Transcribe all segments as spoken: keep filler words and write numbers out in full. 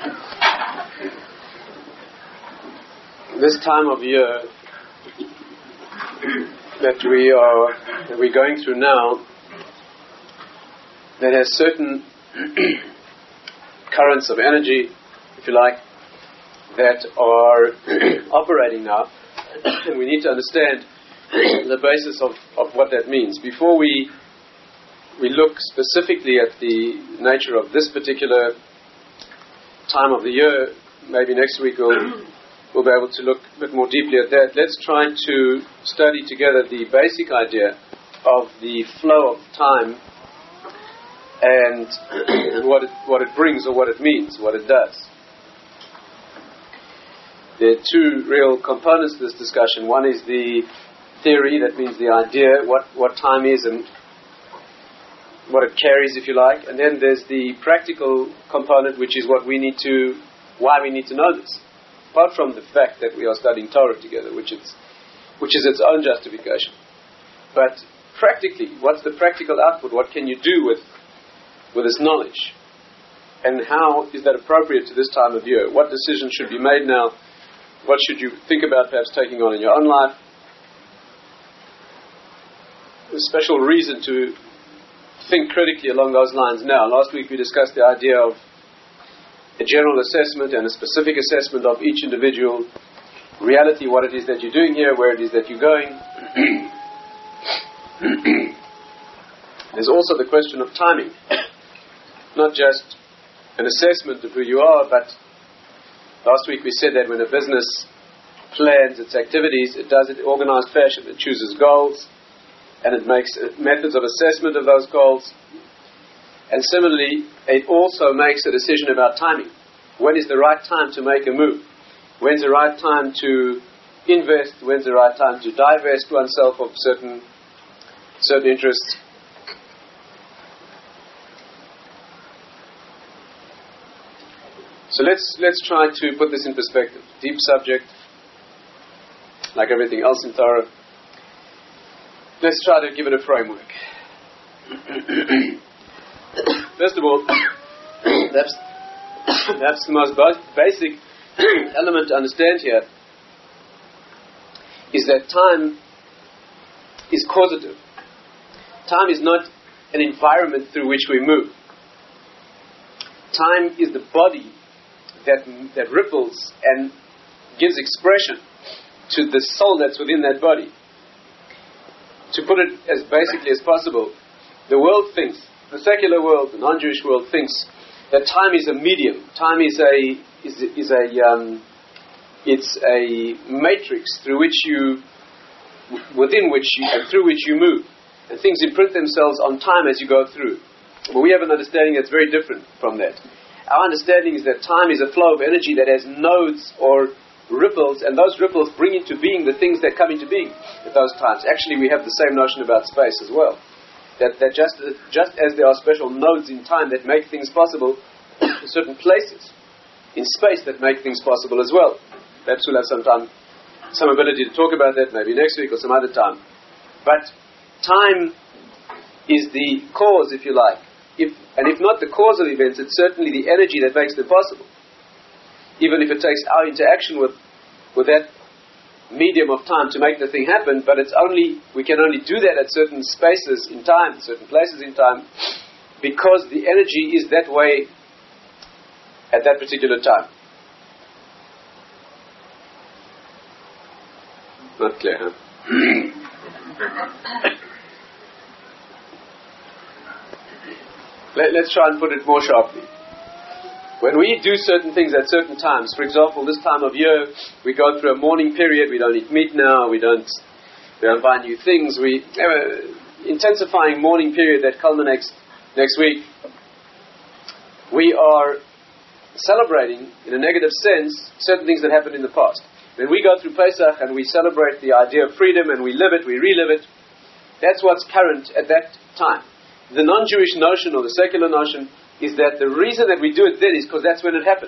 This time of year that we are that we're going through now, that has certain currents of energy, if you like, that are operating now, and we need to understand the basis of, of what that means. Before we we look specifically at the nature of this particular time of the year, maybe next week we'll, we'll be able to look a bit more deeply at that. Let's try to study together the basic idea of the flow of time and, and what it, what it brings, or what it means, what it does. There are two real components to this discussion. One is the theory, that means the idea, what, what time is and what it carries, if you like. And then there's the practical component, which is what we need to, why we need to know this. Apart from the fact that we are studying Torah together, which is, which is its own justification. But practically, what's the practical output? What can you do with, with this knowledge? And how is that appropriate to this time of year? What decisions should be made now? What should you think about perhaps taking on in your own life? There's a special reason to think critically along those lines now. Last week we discussed the idea of a general assessment and a specific assessment of each individual reality, what it is that you're doing here, where it is that you're going. There's also the question of timing. Not just an assessment of who you are, but last week we said that when a business plans its activities, it does it in organized fashion. It chooses goals, and it makes methods of assessment of those goals. And similarly, it also makes a decision about timing. When is the right time to make a move? When's the right time to invest? When's the right time to divest oneself of certain certain interests? So let's let's try to put this in perspective. Deep subject, like everything else in Torah. Let's try to give it a framework. First of all, that's, that's the most basic element to understand here, is that time is causative. Time is not an environment through which we move. Time is the body that, that ripples and gives expression to the soul that's within that body. To put it as basically as possible, the world thinks, the secular world, the non-Jewish world thinks that time is a medium. Time is a is is a um, it's a matrix through which you, within which you, and through which you move, and things imprint themselves on time as you go through. But we have an understanding that's very different from that. Our understanding is that time is a flow of energy that has nodes or ripples, and those ripples bring into being the things that come into being at those times. Actually, we have the same notion about space as well. That, that just, just as there are special nodes in time that make things possible, certain places in space that make things possible as well. Perhaps we'll have some time, some ability to talk about that maybe next week or some other time. But time is the cause, if you like. If, and if not the cause of events, it's certainly the energy that makes them possible. Even if it takes our interaction with, with that medium of time to make the thing happen, but it's only, we can only do that at certain spaces in time, certain places in time, because the energy is that way at that particular time. Not clear, huh? Let, let's try and put it more sharply. When we do certain things at certain times, for example, this time of year, we go through a mourning period. We don't eat meat now. We don't, we don't buy new things. We have an intensifying mourning period that culminates next week. We are celebrating, in a negative sense, certain things that happened in the past. When we go through Pesach and we celebrate the idea of freedom and we live it, we relive it, that's what's current at that time. The non-Jewish notion or the secular notion is that the reason that we do it then is because that's when it happened.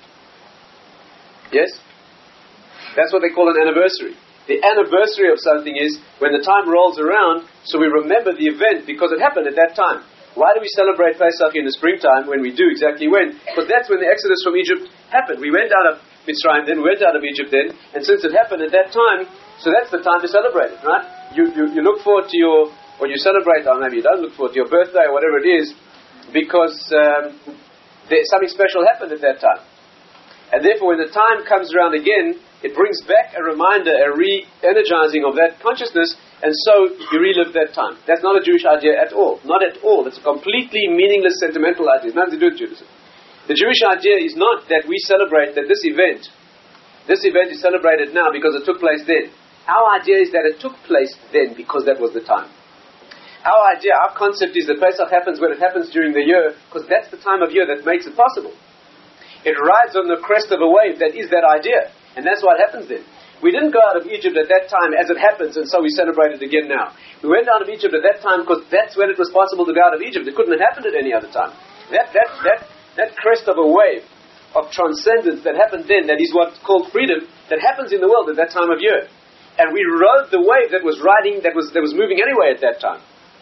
Yes? That's what they call an anniversary. The anniversary of something is when the time rolls around, so we remember the event because it happened at that time. Why do we celebrate Pesach in the springtime when we do exactly when? Because that's when the exodus from Egypt happened. We went out of Mitzrayim then, we went out of Egypt then, and since it happened at that time, so that's the time to celebrate it, right? You, you, you look forward to your, or you celebrate, or maybe you don't look forward to your birthday or whatever it is, because um, there, something special happened at that time. And therefore when the time comes around again, it brings back a reminder, a re-energizing of that consciousness, and so you relive that time. That's not a Jewish idea at all. Not at all. It's a completely meaningless, sentimental idea. It's nothing to do with Judaism. The Jewish idea is not that we celebrate that this event, this event is celebrated now because it took place then. Our idea is that it took place then because that was the time. Our idea, our concept is that Pesach happens when it happens during the year, because that's the time of year that makes it possible. It rides on the crest of a wave that is that idea. And that's what happens then. We didn't go out of Egypt at that time as it happens, and so we celebrate it again now. We went out of Egypt at that time because that's when it was possible to go out of Egypt. It couldn't have happened at any other time. That that that that crest of a wave of transcendence that happened then, that is what's called freedom, that happens in the world at that time of year. And we rode the wave that was riding, that was that was moving anyway at that time.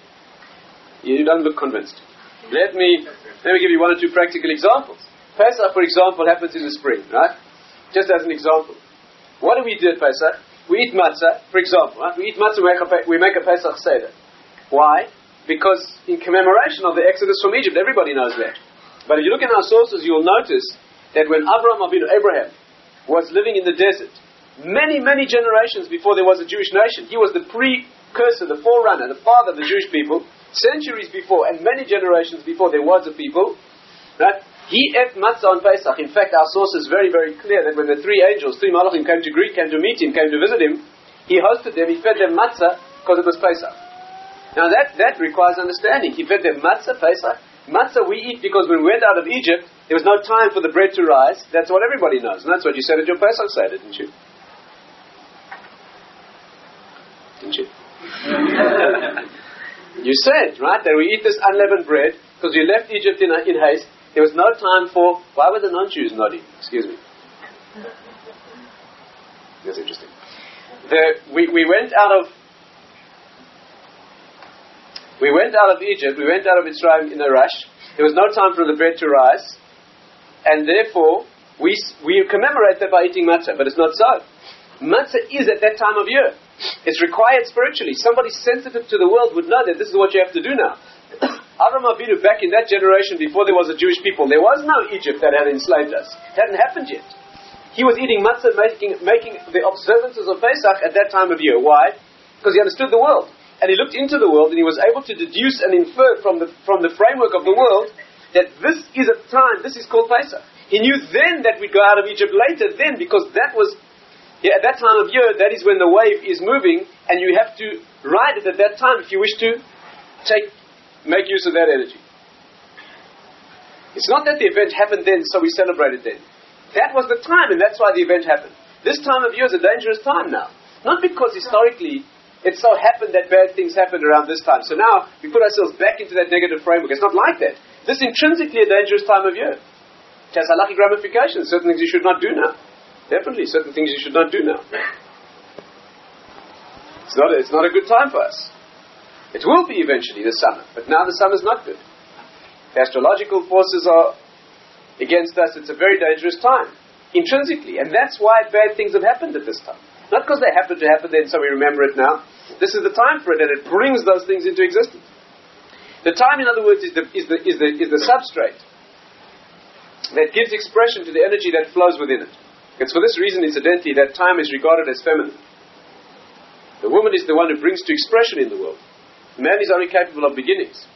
You don't look convinced. Let me let me give you one or two practical examples. Pesach, for example, happens in the spring, right? Just as an example. What do we do at Pesach? We eat matzah, for example. Right? We eat matzah, we make, a, we make a Pesach Seder. Why? Because in commemoration of the exodus from Egypt, everybody knows that. But if you look in our sources, you will notice that when Avraham Avinu, Abraham, was living in the desert, many, many generations before there was a Jewish nation, he was the precursor, the forerunner, the father of the Jewish people, centuries before, and many generations before there was a people, right? He ate matzah on Pesach. In fact, our source is very, very clear that when the three angels, three malachim came to greet, came to meet him, came to visit him, he hosted them, he fed them matzah because it was Pesach. Now that, that requires understanding. He fed them matzah, Pesach. Matzah we eat because when we went out of Egypt, there was no time for the bread to rise. That's what everybody knows. And that's what you said at your Pesach Seder, didn't you? Didn't you? You said, right, that we eat this unleavened bread because we left Egypt in, in haste. There was no time for... Why were the non-Jews nodding? Excuse me. That's interesting. The, we, we went out of... We went out of Egypt, we went out of Mitzrayim in a rush. There was no time for the bread to rise. And therefore, we, we commemorate that by eating matzah. But it's not so. Matzah is at that time of year. It's required spiritually. Somebody sensitive to the world would know that this is what you have to do now. Avraham Avinu, back in that generation before there was a Jewish people, there was no Egypt that had enslaved us. It hadn't happened yet. He was eating matzah, making, making the observances of Pesach at that time of year. Why? Because he understood the world. And he looked into the world and he was able to deduce and infer from the, from the framework of the world that this is a time, this is called Pesach. He knew then that we'd go out of Egypt later then, because that was, yeah, at that time of year, that is when the wave is moving, and you have to ride it at that time if you wish to take... make use of that energy. It's not that the event happened then, so we celebrate it then. That was the time, and that's why the event happened. This time of year is a dangerous time now. Not because historically it so happened that bad things happened around this time. So now we put ourselves back into that negative framework. It's not like that. This is intrinsically a dangerous time of year. It has halachic ramifications. Certain things you should not do now. Definitely, certain things you should not do now. It's not a, it's not a good time for us. It will be eventually this summer, but now the summer is not good. The astrological forces are against us. It's a very dangerous time, intrinsically, and that's why bad things have happened at this time. Not because they happened to happen then, so we remember it now. This is the time for it, and it brings those things into existence. The time, in other words, is the is the is the is the substrate that gives expression to the energy that flows within it. It's for this reason, incidentally, that time is regarded as feminine. The woman is the one who brings to expression in the world. Man is only capable of beginnings.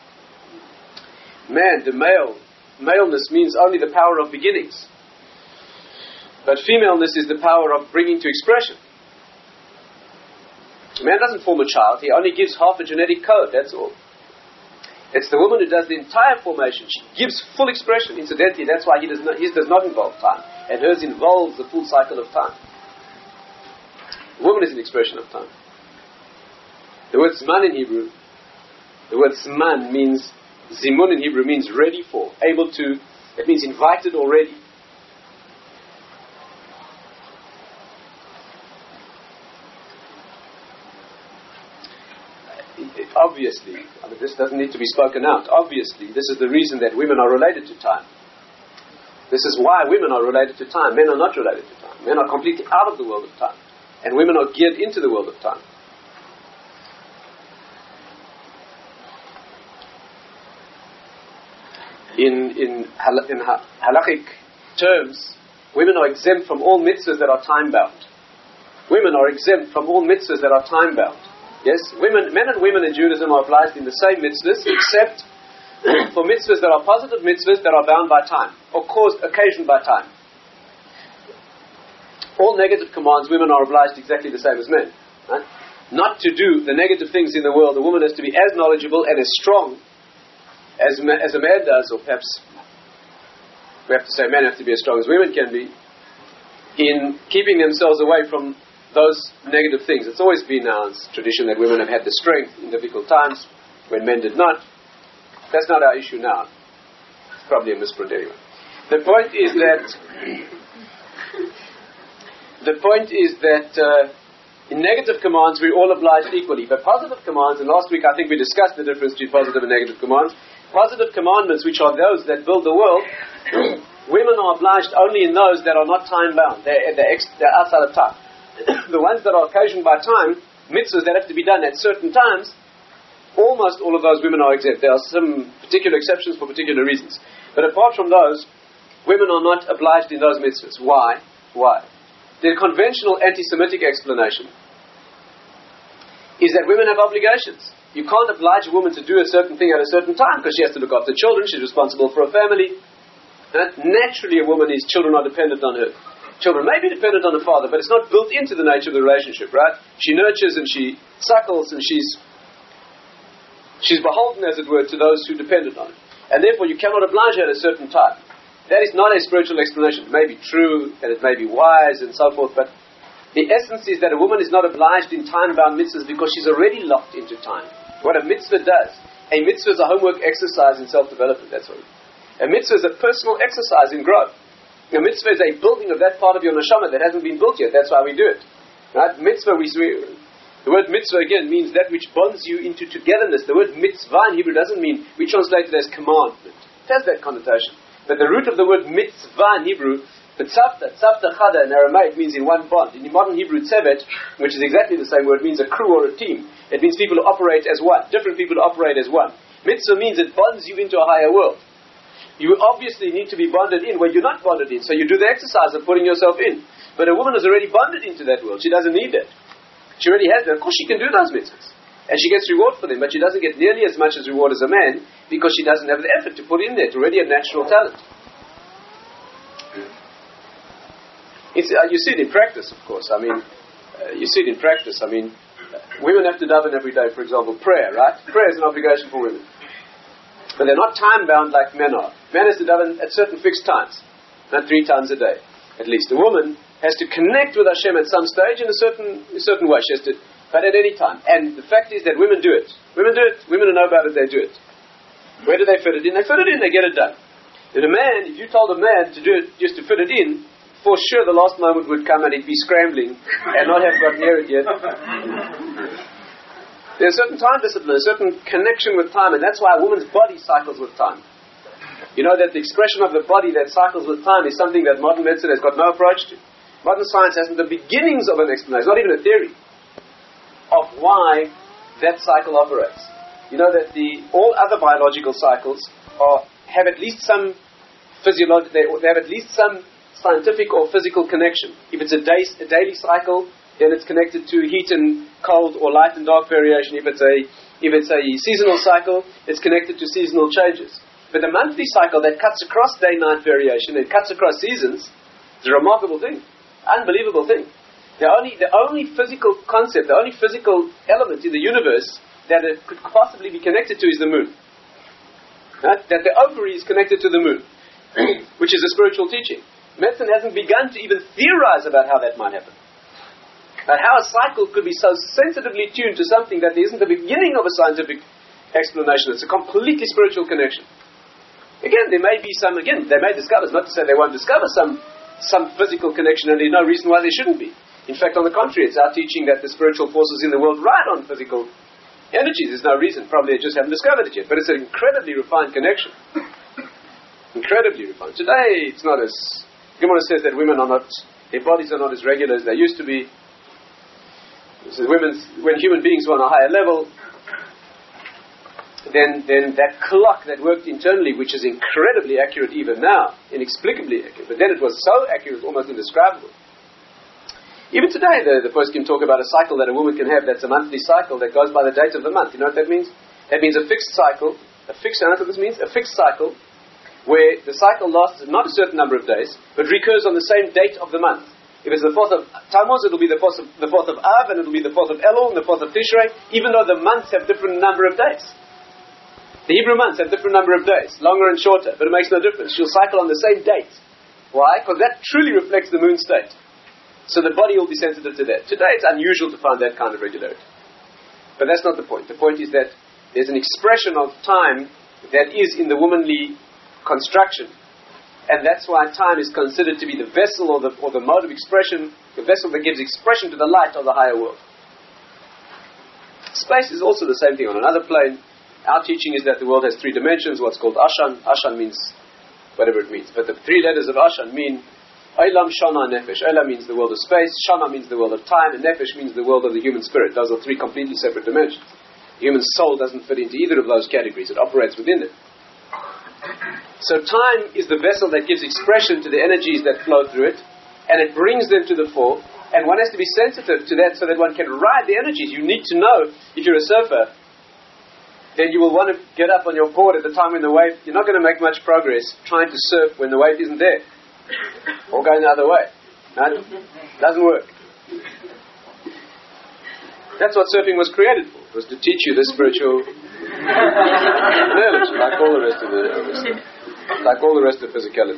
Man, the male, maleness means only the power of beginnings. But femaleness is the power of bringing to expression. Man doesn't form a child, he only gives half a genetic code, that's all. It's the woman who does the entire formation. She gives full expression. Incidentally, that's why he does not, his does not involve time. And hers involves the full cycle of time. The woman is an expression of time. The word Zman in Hebrew, the word Zman means, Zimun in Hebrew means ready for, able to, it means invited already. obviously, I mean, this doesn't need to be spoken out, obviously, this is the reason that women are related to time. This is why women are related to time. Men are not related to time. Men are completely out of the world of time. And women are geared into the world of time. In, in, hal- in ha- halachic terms, women are exempt from all mitzvahs that are time-bound. Women are exempt from all mitzvahs that are time-bound. Yes, women, men and women in Judaism are obliged in the same mitzvahs, except for mitzvahs that are positive mitzvahs that are bound by time, or caused, occasioned by time. All negative commands, women are obliged exactly the same as men. Right? Not to do the negative things in the world, a woman has to be as knowledgeable and as strong as, ma- as a man does, or perhaps we have to say men have to be as strong as women can be, in keeping themselves away from those negative things. It's always been our tradition that women have had the strength in difficult times when men did not. That's not our issue now. It's probably a misprint anyway. The point is that the point is that uh, in negative commands we're all obliged equally, but positive commands, and last week I think we discussed the difference between positive and negative commands. Positive commandments, which are those that build the world, women are obliged only in those that are not time bound. They're, they're, ex- they're outside of time. The ones that are occasioned by time, mitzvahs that have to be done at certain times, almost all of those women are exempt. There are some particular exceptions for particular reasons. But apart from those, women are not obliged in those mitzvahs. Why? Why? The conventional anti-Semitic explanation is that women have obligations. You can't oblige a woman to do a certain thing at a certain time because she has to look after children, she's responsible for a family. And naturally a woman, is children are dependent on her. Children may be dependent on the father, but it's not built into the nature of the relationship, right? She nurtures and she suckles and she's she's beholden, as it were, to those who depended on her. And therefore you cannot oblige her at a certain time. That is not a spiritual explanation. It may be true and it may be wise and so forth, but the essence is that a woman is not obliged in time-bound mitzvahs because she's already locked into time. What a mitzvah does, a mitzvah is a homework exercise in self-development, that's what it is. A mitzvah is a personal exercise in growth. A mitzvah is a building of that part of your neshama that hasn't been built yet. That's why we do it. Right? Mitzvah, we, we, the word mitzvah again means that which bonds you into togetherness. The word mitzvah in Hebrew doesn't mean, we translate it as commandment. It has that connotation. But the root of the word mitzvah in Hebrew, the tzavta, tzavta chada in Aramaic means in one bond. In the modern Hebrew tzevet, which is exactly the same word, means a crew or a team. It means people who operate as one. Different people who operate as one. Mitzvah means it bonds you into a higher world. You obviously need to be bonded in where you're not bonded in. So you do the exercise of putting yourself in. But a woman is already bonded into that world. She doesn't need that. She already has that. Of course she can do those mitzvahs. And she gets reward for them. But she doesn't get nearly as much as reward as a man because she doesn't have the effort to put in there. It's already a natural talent. It's, uh, you see it in practice, of course. I mean, uh, you see it in practice. I mean, uh, women have to daven every day, for example. Prayer, right? Prayer is an obligation for women. But they're not time-bound like men are. Men has to daven at certain fixed times, not three times a day, at least. A woman has to connect with Hashem at some stage in a certain a certain way. She has to, but at any time. And the fact is that women do it. Women do it. Women who know about it, they do it. Where do they fit it in? They fit it in. They get it done. And a man, if you told a man to do it just to fit it in, for sure the last moment would come and he'd be scrambling and not have got near it yet. There's a certain time discipline, a certain connection with time, and that's why a woman's body cycles with time. You know that the expression of the body that cycles with time is something that modern medicine has got no approach to. Modern science hasn't the beginnings of an explanation, not even a theory, of why that cycle operates. You know that the all other biological cycles are, have at least some physiological, they, they have at least some scientific or physical connection. If it's a, day, a daily cycle, then it's connected to heat and cold or light and dark variation. If it's a if it's a seasonal cycle, it's connected to seasonal changes. But the monthly cycle that cuts across day-night variation and cuts across seasons is a remarkable thing, unbelievable thing. The only the only physical concept, the only physical element in the universe that it could possibly be connected to is the moon. Right? That the ovary is connected to the moon, which is a spiritual teaching. Medicine hasn't begun to even theorize about how that might happen. But how a cycle could be so sensitively tuned to something that there isn't the beginning of a scientific explanation. It's a completely spiritual connection. Again, there may be some, again, they may discover, it's not to say they won't discover some some physical connection, and there's no reason why there shouldn't be. In fact, on the contrary, it's our teaching that the spiritual forces in the world ride on physical energies. There's no reason. Probably they just haven't discovered it yet. But it's an incredibly refined connection. Incredibly refined. Today, it's not as... Gemara says that women are not... Their bodies are not as regular as they used to be. So women's, when human beings were on a higher level, then then that clock that worked internally, which is incredibly accurate even now, inexplicably accurate, but then it was so accurate, almost indescribable. Even today, the, the poskim talk about a cycle that a woman can have that's a monthly cycle that goes by the date of the month. You know what that means? That means a fixed cycle, a fixed, you know what this means? A fixed cycle, where the cycle lasts not a certain number of days, but recurs on the same date of the month. If it's the fourth of Tammuz, it'll be the fourth of, the fourth of Av, and it'll be the fourth of Elul, and the fourth of Tishrei, even though the months have different number of days. The Hebrew months have different number of days, longer and shorter, but it makes no difference. She'll cycle on the same date. Why? Because that truly reflects the moon state. So the body will be sensitive to that. Today it's unusual to find that kind of regularity. But that's not the point. The point is that there's an expression of time that is in the womanly construction. And that's why time is considered to be the vessel or the, or the mode of expression, the vessel that gives expression to the light of the higher world. Space is also the same thing on another plane. Our teaching is that the world has three dimensions, what's called Ashan. Ashan means whatever it means. But the three letters of Ashan mean Olam, Shana, and Nefesh. Olam means the world of space, Shana means the world of time, and Nefesh means the world of the human spirit. Those are three completely separate dimensions. The human soul doesn't fit into either of those categories. It operates within it. So time is the vessel that gives expression to the energies that flow through it, and it brings them to the fore, and one has to be sensitive to that so that one can ride the energies. You need to know, if you're a surfer, then you will want to get up on your board at the time when the wave, you're not going to make much progress trying to surf when the wave isn't there, or going the other way. No, it doesn't work. That's what surfing was created for, was to teach you this spiritual knowledge, like all the rest of the like all the rest of physicality.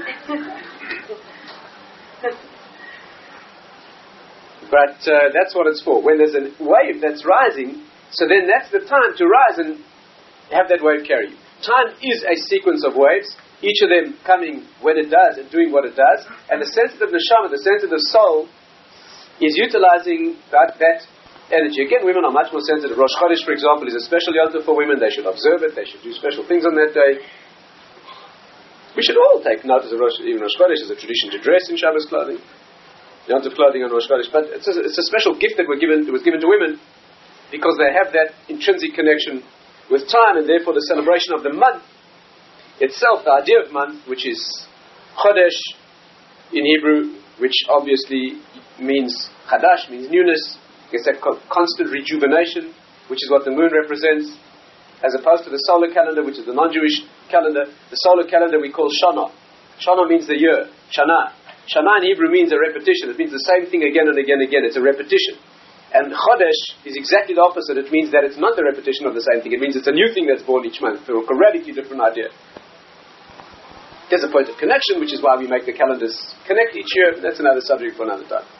But uh, that's what it's for. When there's a wave that's rising, so then that's the time to rise and have that wave carry you. Time is a sequence of waves, each of them coming when it does and doing what it does, and the sensitive neshama, the sensitive soul, is utilizing that, that energy. Again, women are much more sensitive. Rosh Chodesh, for example, is a special yom tov for women. They should observe it. They should do special things on that day. We should all take notice of Rosh, even Rosh Chodesh is a tradition to dress in Shabbos clothing, yom tov clothing on Rosh Chodesh. But it's a, it's a special gift that, were given, that was given to women because they have that intrinsic connection with time, and therefore the celebration of the month itself, the idea of month, which is Chodesh in Hebrew, which obviously means Chadash, means newness. It's a co- constant rejuvenation, which is what the moon represents, as opposed to the solar calendar, which is the non-Jewish calendar. The solar calendar we call Shana. Shana means the year. Shana. Shana in Hebrew means a repetition. It means the same thing again and again and again. It's a repetition. And Chodesh is exactly the opposite. It means that it's not the repetition of the same thing. It means it's a new thing that's born each month, through a radically different idea. There's a point of connection, which is why we make the calendars connect each year. That's another subject for another time,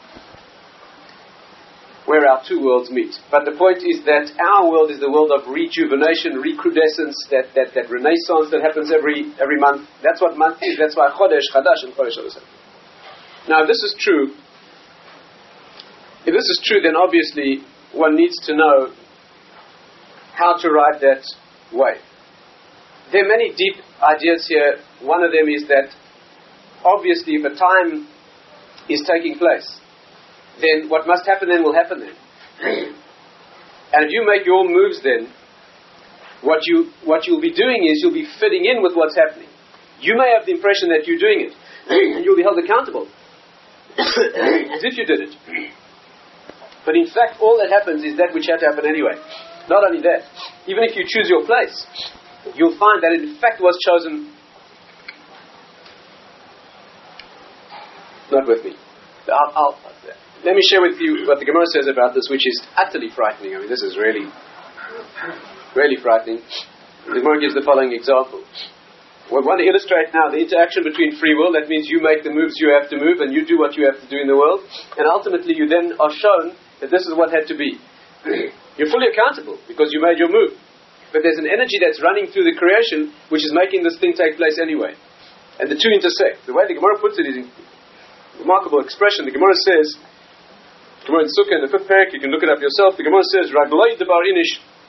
where our two worlds meet. But the point is that our world is the world of rejuvenation, recrudescence, that, that, that renaissance that happens every every month. That's what month is. That's why Chodesh, Chadash, and Chodesh are the same. Now, if this is true, if this is true, then obviously one needs to know how to ride that wave. There are many deep ideas here. One of them is that obviously if a time is taking place, then what must happen then will happen then. And if you make your moves then, what you what you'll be doing is you'll be fitting in with what's happening. You may have the impression that you're doing it, and you'll be held accountable as if you did it. But in fact, all that happens is that which had to happen anyway. Not only that, even if you choose your place, you'll find that it in fact was chosen. Not with me. I'll, I'll, let me share with you what the Gemara says about this, which is utterly frightening. I mean, this is really, really frightening. The Gemara gives the following example. We want to illustrate now the interaction between free will. That means you make the moves you have to move, and you do what you have to do in the world. And ultimately, you then are shown that this is what had to be. You're fully accountable because you made your move. But there's an energy that's running through the creation which is making this thing take place anyway. And the two intersect. The way the Gemara puts it is a remarkable expression. The Gemara says, Gemara in Sukkah in the fifth parak, you can look it up yourself. The Gemara says, Ragloi debar inish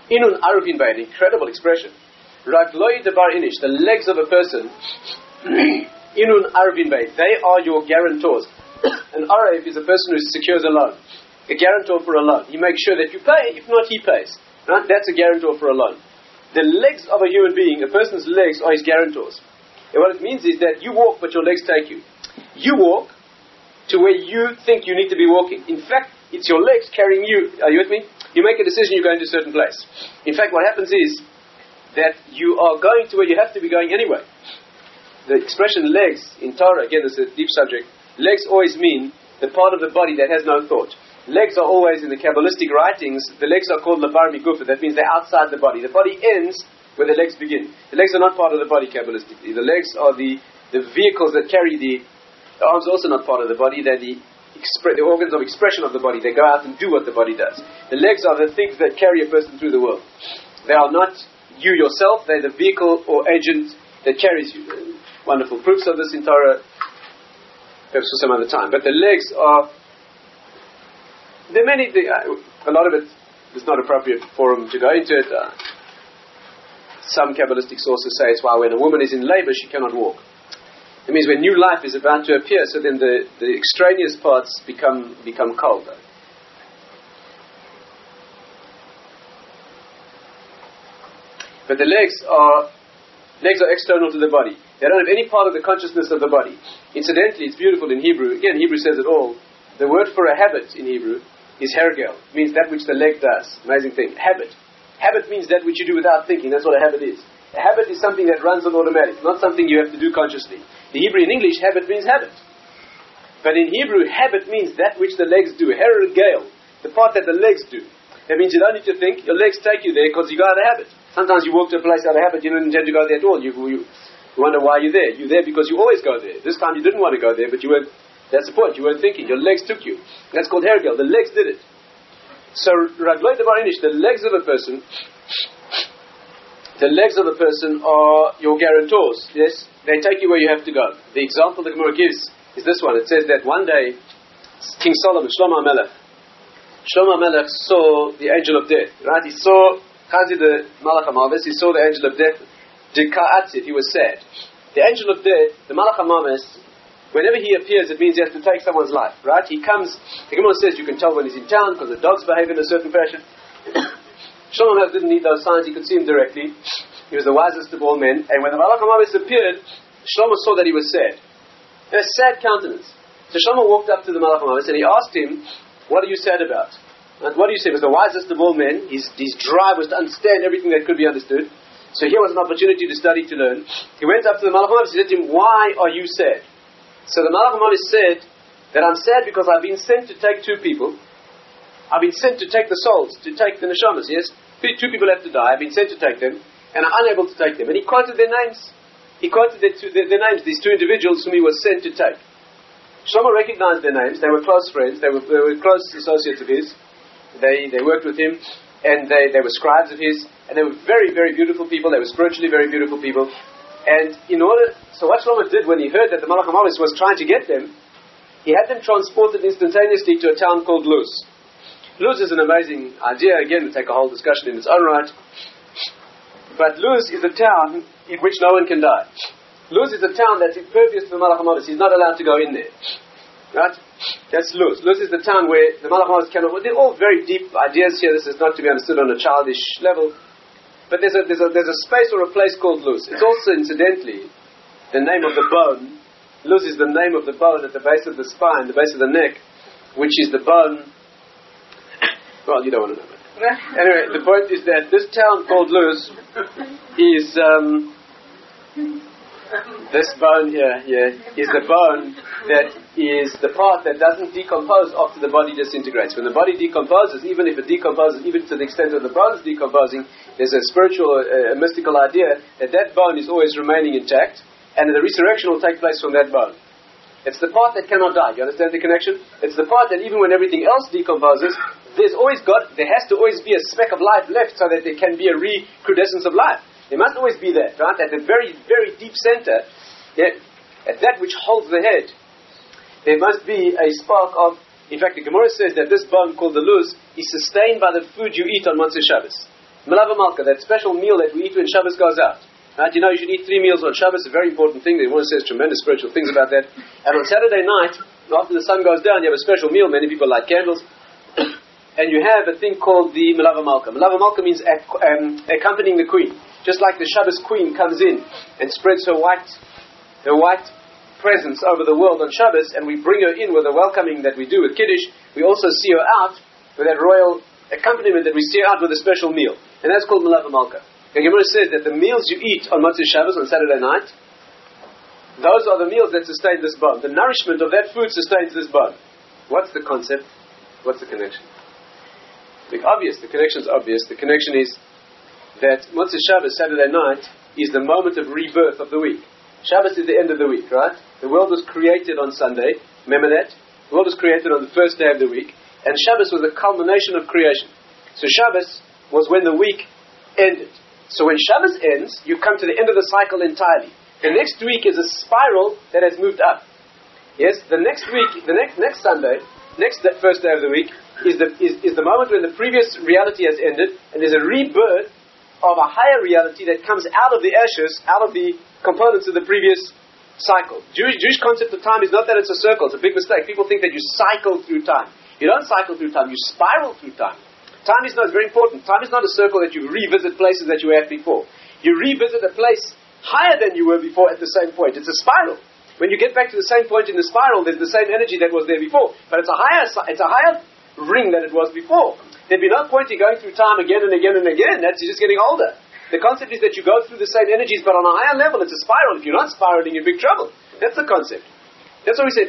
Inun arvin bay, an incredible expression. Ragloi debar inish, the legs of a person. Inun arvin bay, they are your guarantors. An Arav is a person who secures a loan, a guarantor for a loan. He makes sure that you pay, if not he pays. Right? That's a guarantor for a loan. The legs of a human being, a person's legs are his guarantors. And what it means is that you walk but your legs take you. You walk to where you think you need to be walking. In fact, it's your legs carrying you. Are you with me? You make a decision, you're going to a certain place. In fact, what happens is that you are going to where you have to be going anyway. The expression legs in Torah, again, this is a deep subject. Legs always mean the part of the body that has no thought. Legs are always, in the Kabbalistic writings, the legs are called labar migufa. That means they're outside the body. The body ends where the legs begin. The legs are not part of the body Kabbalistically. The legs are the, the vehicles that carry the... The arms are also not part of the body. They're the, expre- the organs of expression of the body. They go out and do what the body does. The legs are the things that carry a person through the world. They are not you yourself. They're the vehicle or agent that carries you. Wonderful proofs of this in Torah. Perhaps for some other time. But the legs are... There are many... Th- a lot of it is not appropriate forum to go into it. Uh, some Kabbalistic sources say it's why when a woman is in labor, she cannot walk. It means when new life is about to appear, so then the, the extraneous parts become become cold. But the legs are... Legs are external to the body. They don't have any part of the consciousness of the body. Incidentally, it's beautiful in Hebrew. Again, Hebrew says it all. The word for a habit in Hebrew is hergel. It means that which the leg does. Amazing thing. Habit. Habit means that which you do without thinking. That's what a habit is. A habit is something that runs on automatic, not something you have to do consciously. The Hebrew in English, habit means habit. But in Hebrew, habit means that which the legs do. Hergel. The part that the legs do. That means you don't need to think. Your legs take you there because you got out of habit. Sometimes you walk to a place out of habit, you don't intend to go there at all. You, you, you wonder why you're there. You're there because you always go there. This time you didn't want to go there, but you were, that's the point, you weren't thinking. Your legs took you. That's called hergel. The legs did it. So, ragloi devar inish, the legs of a person, the legs of a person are your guarantors. Yes? They take you where you have to go. The example the Gemara gives is this one. It says that one day, King Solomon, Shlomo HaMelech, Shlomo HaMelech saw the angel of death. Right? He saw Chazi the Malach HaMaves, he saw the angel of death, Dika'atzit, he was sad. The angel of death, the Malach HaMaves, whenever he appears, it means he has to take someone's life, right? He comes, the Gemara says you can tell when he's in town because the dogs behave in a certain fashion. Shlomo HaMelech didn't need those signs, he could see him directly. He was the wisest of all men, and when the Malach HaMaves appeared, Shlomo saw that he was sad. A sad countenance. So Shlomo walked up to the Malach HaMaves and he asked him, what are you sad about? And what do you say? He was the wisest of all men. His, his drive was to understand everything that could be understood. So here was an opportunity to study, to learn. He went up to the Malach HaMavis and said to him, why are you sad? So the Malach HaMavis said that I'm sad because I've been sent to take two people. I've been sent to take the souls, to take the neshamas, yes? Two people have to die. I've been sent to take them, and I'm unable to take them. And he quoted their names. He quoted their, two, their, their names, these two individuals whom he was sent to take. Shlomo recognized their names. They were close friends. They were, they were close associates of his. They they worked with him, and they, they were scribes of his, and they were very, very beautiful people. They were spiritually very beautiful people. And in order, so what Shlomo did when he heard that the Malach HaMavis was trying to get them, he had them transported instantaneously to a town called Luz. Luz is an amazing idea, again, to take a whole discussion in its own right. But Luz is a town in which no one can die. Luz is a town that's impervious to the Malach HaMavis. He's not allowed to go in there. Right? That's Luz. Luz is the town where the Malach HaMavis cannot... They're all very deep ideas here. This is not to be understood on a childish level. But there's a, there's a, there's a space or a place called Luz. It's also, incidentally, the name of the bone. Luz is the name of the bone at the base of the spine, the base of the neck, which is the bone... Well, you don't want to know that. Anyway, the point is that this town called Luz is... Um, this bone here, here is the bone that is the part that doesn't decompose after the body disintegrates. When the body decomposes, even if it decomposes, even to the extent of the bones decomposing, there's a spiritual, a, a mystical idea that that bone is always remaining intact, and the resurrection will take place from that bone. It's the part that cannot die. You understand the connection? It's the part that even when everything else decomposes, there's always got, there has to always be a speck of life left so that there can be a recrudescence of life. There must always be that, right? At the very, very deep center, yeah, at that which holds the head, there must be a spark of... In fact, the Gemara says that this bone called the Luz is sustained by the food you eat on Motzei Shabbos. Melava Malka, that special meal that we eat when Shabbos goes out. Right? You know, you should eat three meals on Shabbos, a very important thing. The Gemara says tremendous spiritual things about that. And on Saturday night, after the sun goes down, you have a special meal. Many people light candles. And you have a thing called the Melava Malka. Melava Malka means ac- um, accompanying the queen. Just like the Shabbos queen comes in and spreads her white, her white presence over the world on Shabbos, and we bring her in with the welcoming that we do with Kiddush, we also see her out with that royal accompaniment that we see her out with a special meal. And that's called Melava Malka. The Gemara says that the meals you eat on Motzei Shabbos on Saturday night, those are the meals that sustain this bone. The nourishment of that food sustains this bone. What's the concept? What's the connection? The obvious, the connection is obvious. The connection is that Motzei Shabbos, Saturday night, is the moment of rebirth of the week. Shabbos is the end of the week, right? The world was created on Sunday. Remember that? The world was created on the first day of the week. And Shabbos was the culmination of creation. So Shabbos was when the week ended. So when Shabbos ends, you come to the end of the cycle entirely. The next week is a spiral that has moved up. Yes, the next week, the next next Sunday, next that first day of the week, is the is, is the moment when the previous reality has ended, and there's a rebirth of a higher reality that comes out of the ashes, out of the components of the previous cycle. Jewish, Jewish concept of time is not that it's a circle. It's a big mistake. People think that you cycle through time. You don't cycle through time. You spiral through time. Time is not very important. Time is not a circle that you revisit places that you were at before. You revisit a place higher than you were before at the same point. It's a spiral. When you get back to the same point in the spiral, there's the same energy that was there before, but it's a higher, it's a higher ring than it was before. There'd be no point in going through time again and again and again. That's just getting older. The concept is that you go through the same energies, but on a higher level. It's a spiral. If you're not spiraling, you're in big trouble. That's the concept. That's what we say.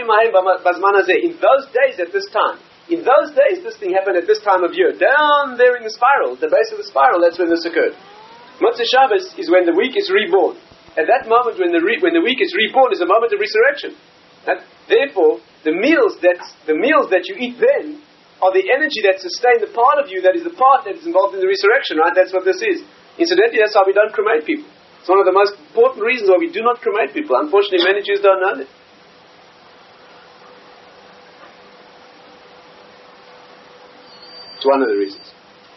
In those days, at this time, in those days, this thing happened at this time of year. Down there in the spiral, the base of the spiral, that's when this occurred. Motzei Shabbos is when the week is reborn. At that moment, when the re- when the week is reborn, is a moment of resurrection. And therefore, the meals that the meals that you eat then are the energy that sustain the part of you that is the part that is involved in the resurrection. Right? That's what this is. Incidentally, that's why we don't cremate people. It's one of the most important reasons why we do not cremate people. Unfortunately, many Jews don't know that. It's one of the reasons.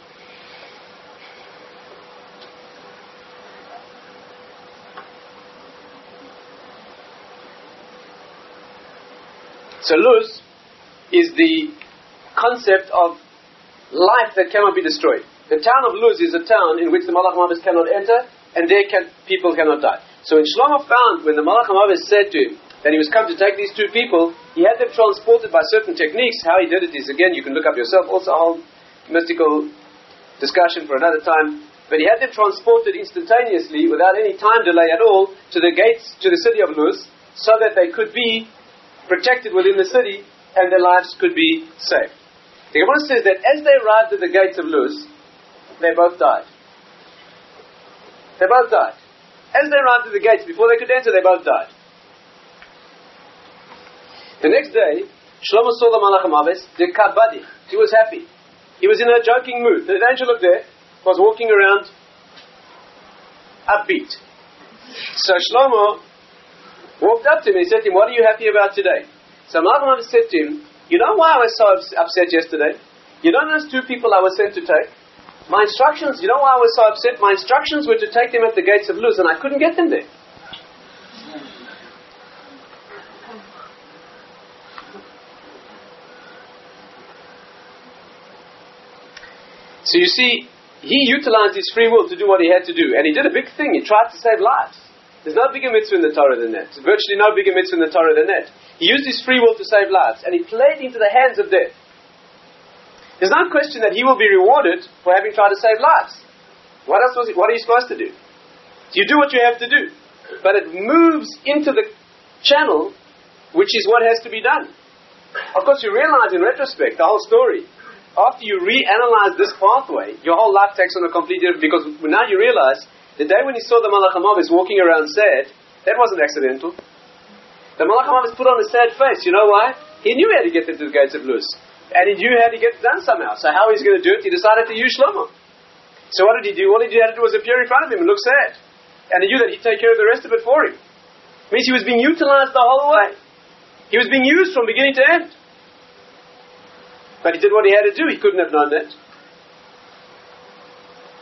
So Luz is the concept of life that cannot be destroyed. The town of Luz is a town in which the Malach Mavis cannot enter, and there can, people cannot die. So when Shlomo found, when the Malach Mavis said to him that he was come to take these two people, he had them transported by certain techniques. How he did it is, again, you can look up yourself, also a whole mystical discussion for another time. But he had them transported instantaneously, without any time delay at all, to the gates, to the city of Luz, so that they could be protected within the city, and their lives could be saved. The Gemara says that as they arrived at the gates of Luz, they both died. They both died. As they arrived at the gates, before they could enter, they both died. The next day, Shlomo saw the Malach HaMavis, the Kabadich. He was happy. He was in a joking mood. The angel looked there, was walking around upbeat. So Shlomo walked up to him and he said to him, "What are you happy about today?" So Malach HaMavis said to him, "You know why I was so upset yesterday? You know those two people I was sent to take? My instructions, you know why I was so upset? My instructions were to take them at the gates of Luz, and I couldn't get them there." So you see, he utilized his free will to do what he had to do, and he did a big thing. He tried to save lives. There's no bigger mitzvah in the Torah than that. There's virtually no bigger mitzvah in the Torah than that. He used his free will to save lives, and he played into the hands of death. There's no question that he will be rewarded for having tried to save lives. What else was he, what are you supposed to do? You do what you have to do. But it moves into the channel, which is what has to be done. Of course, you realize in retrospect, the whole story, after you reanalyze this pathway, your whole life takes on a completely different, because now you realize, the day when he saw the Malach HaMavis walking around sad, that wasn't accidental. The Malach HaMavis put on a sad face. You know why? He knew he had to get them to the gates of Luz. And he knew how to get it done somehow. So how he's going to do it, he decided to use Shlomo. So what did he do? All he had to do was appear in front of him and look sad. And he knew that he'd take care of the rest of it for him. It means he was being utilized the whole way. He was being used from beginning to end. But he did what he had to do. He couldn't have known that.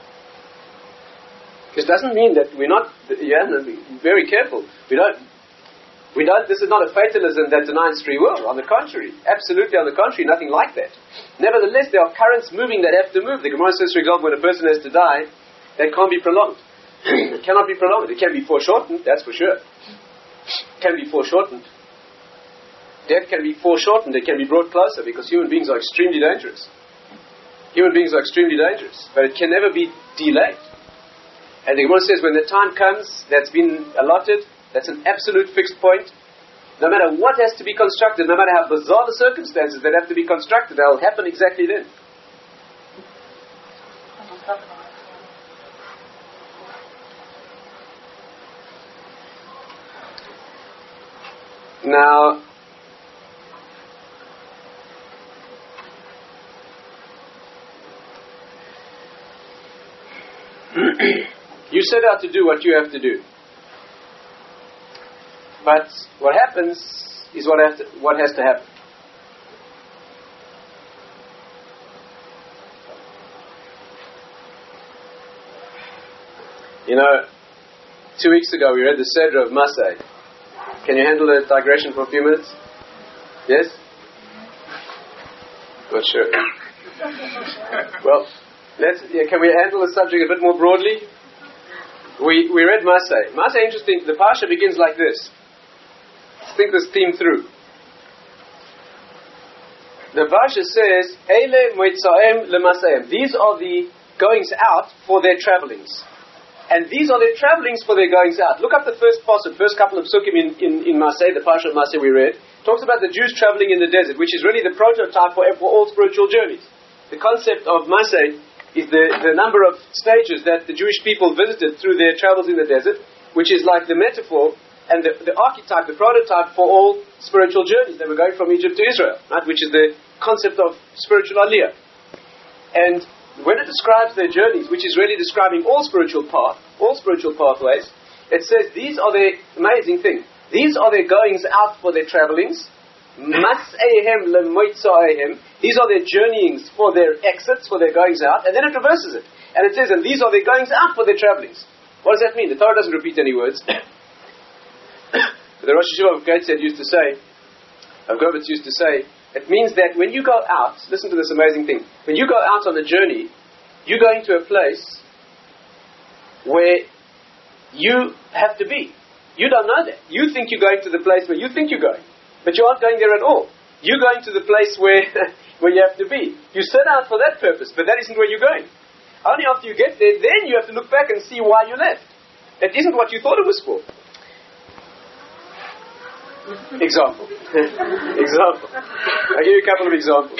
This doesn't mean that we're not, you have to be very careful. We don't, we don't, this is not a fatalism that denies free will. On the contrary, absolutely on the contrary, nothing like that. Nevertheless, there are currents moving that have to move. The Gemara says, for example, when a person has to die, that can't be prolonged. It cannot be prolonged. It can be foreshortened, that's for sure. It can be foreshortened. Death can be foreshortened. It can be brought closer because human beings are extremely dangerous. Human beings are extremely dangerous. But it can never be delayed. And the Gemara says when the time comes that's been allotted, that's an absolute fixed point. No matter what has to be constructed, no matter how bizarre the circumstances that have to be constructed, that will happen exactly then. Now, you set out to do what you have to do. But what happens is what has to, what has to happen. You know, two weeks ago we read the Seder of Masay. Can you handle a digression for a few minutes? Yes? Not sure. Well, let's, yeah, can we handle the subject a bit more broadly? We we read Masay. Masay, interesting. The Parsha begins like this. Think this theme through. The Parsha says, Eile moitzaim lemasayim. These are the goings out for their travelings. And these are their travelings for their goings out. Look up the first passage, first couple of psukim in, in, in Masay, the Parsha of Masay we read. Talks about the Jews travelling in the desert, which is really the prototype for, for all spiritual journeys. The concept of Masay is the, the number of stages that the Jewish people visited through their travels in the desert, which is like the metaphor and the, the archetype, the prototype for all spiritual journeys that were going from Egypt to Israel, right? Which is the concept of spiritual aliyah. And when it describes their journeys, which is really describing all spiritual path, all spiritual pathways, it says these are their amazing thing. These are their goings out for their travelings. Mas'ayhem lemoitzaayhem. These are their journeyings for their exits, for their goings out, and then it reverses it. And it says, and these are their goings out for their travelings. What does that mean? The Torah doesn't repeat any words. The Rosh Hashiva of Gateshead used to say, of Govitz used to say, it means that when you go out, listen to this amazing thing, when you go out on a journey, you're going to a place where you have to be. You don't know that. You think you're going to the place where you think you're going, but you aren't going there at all. You're going to the place where, where you have to be. You set out for that purpose, but that isn't where you're going. Only after you get there, then you have to look back and see why you left. That isn't what you thought it was for. Example. Example. I'll give you a couple of examples.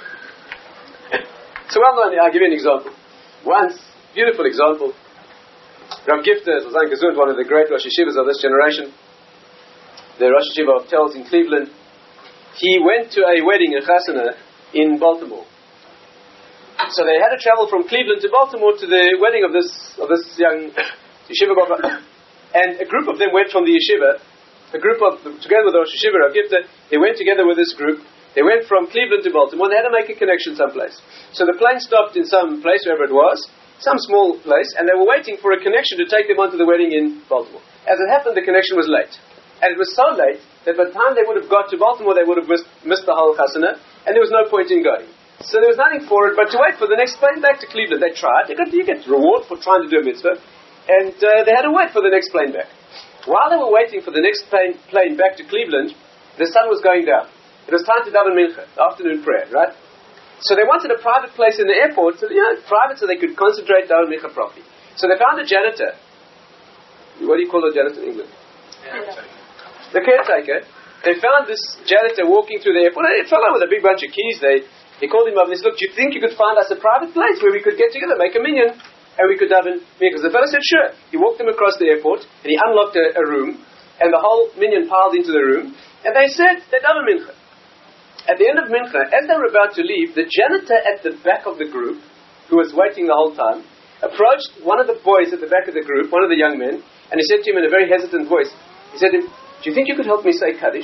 So well known, I'll give you an example. Once, beautiful example, Rav Gifter, one of the great Rosh Hashivas of this generation, the Rosh Hashiva of Telz in Cleveland, he went to a wedding, a chasana, in Baltimore. So they had to travel from Cleveland to Baltimore to the wedding of this of this young yeshiva, and a group of them went from the yeshiva. A group of, together with the Rosh Hashiva Rav Gifter, they went together with this group. They went from Cleveland to Baltimore. They had to make a connection someplace. So the plane stopped in some place, wherever it was, some small place, and they were waiting for a connection to take them onto the wedding in Baltimore. As it happened, the connection was late. And it was so late that by the time they would have got to Baltimore, they would have missed, missed the whole chasana, and there was no point in going. So there was nothing for it but to wait for the next plane back to Cleveland. They tried. You get, you get reward for trying to do a mitzvah. And uh, they had to wait for the next plane back. While they were waiting for the next plane, plane back to Cleveland, the sun was going down. It was time to daven mincha, afternoon prayer, right? So they wanted a private place in the airport, so, you know, private so they could concentrate daven mincha properly. So they found a janitor. What do you call a janitor in England? Caretaker. The caretaker. They found this janitor walking through the airport. A fellow with a big bunch of keys. They, they called him up and they said, look, do you think you could find us a private place where we could get together, make a minyan, and we could daven mincha? The fellow said, sure. He walked them across the airport, and he unlocked a, a room, and the whole minyan piled into the room, and they said, they daven mincha. At the end of mincha, as they were about to leave, the janitor at the back of the group, who was waiting the whole time, approached one of the boys at the back of the group, one of the young men, and he said to him in a very hesitant voice, he said to him, do you think you could help me say Kaddish?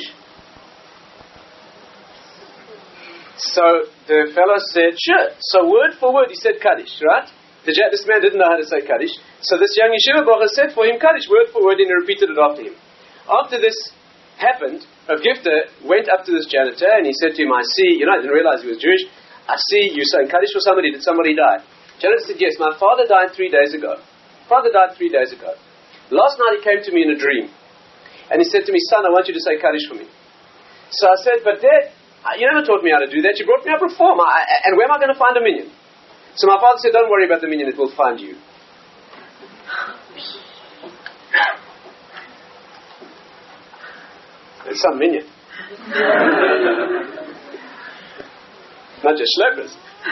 So the fellow said, sure. So word for word he said Kaddish, right? The, this man didn't know how to say Kaddish. So this young yeshiva bracha said for him Kaddish word for word, and he repeated it after him. After this happened, Rav Gifter went up to this janitor and he said to him, I see, you know, I didn't realize he was Jewish. I see you saying Kaddish for somebody. Did somebody die? Janitor said, yes, my father died three days ago. Father died three days ago. Last night he came to me in a dream. And he said to me, son, I want you to say Kaddish for me. So I said, but Dad, you never taught me how to do that. You brought me up reform. I, and where am I going to find a minion? So my father said, don't worry about the minion, it will find you. It's some minion. Not just schleppers.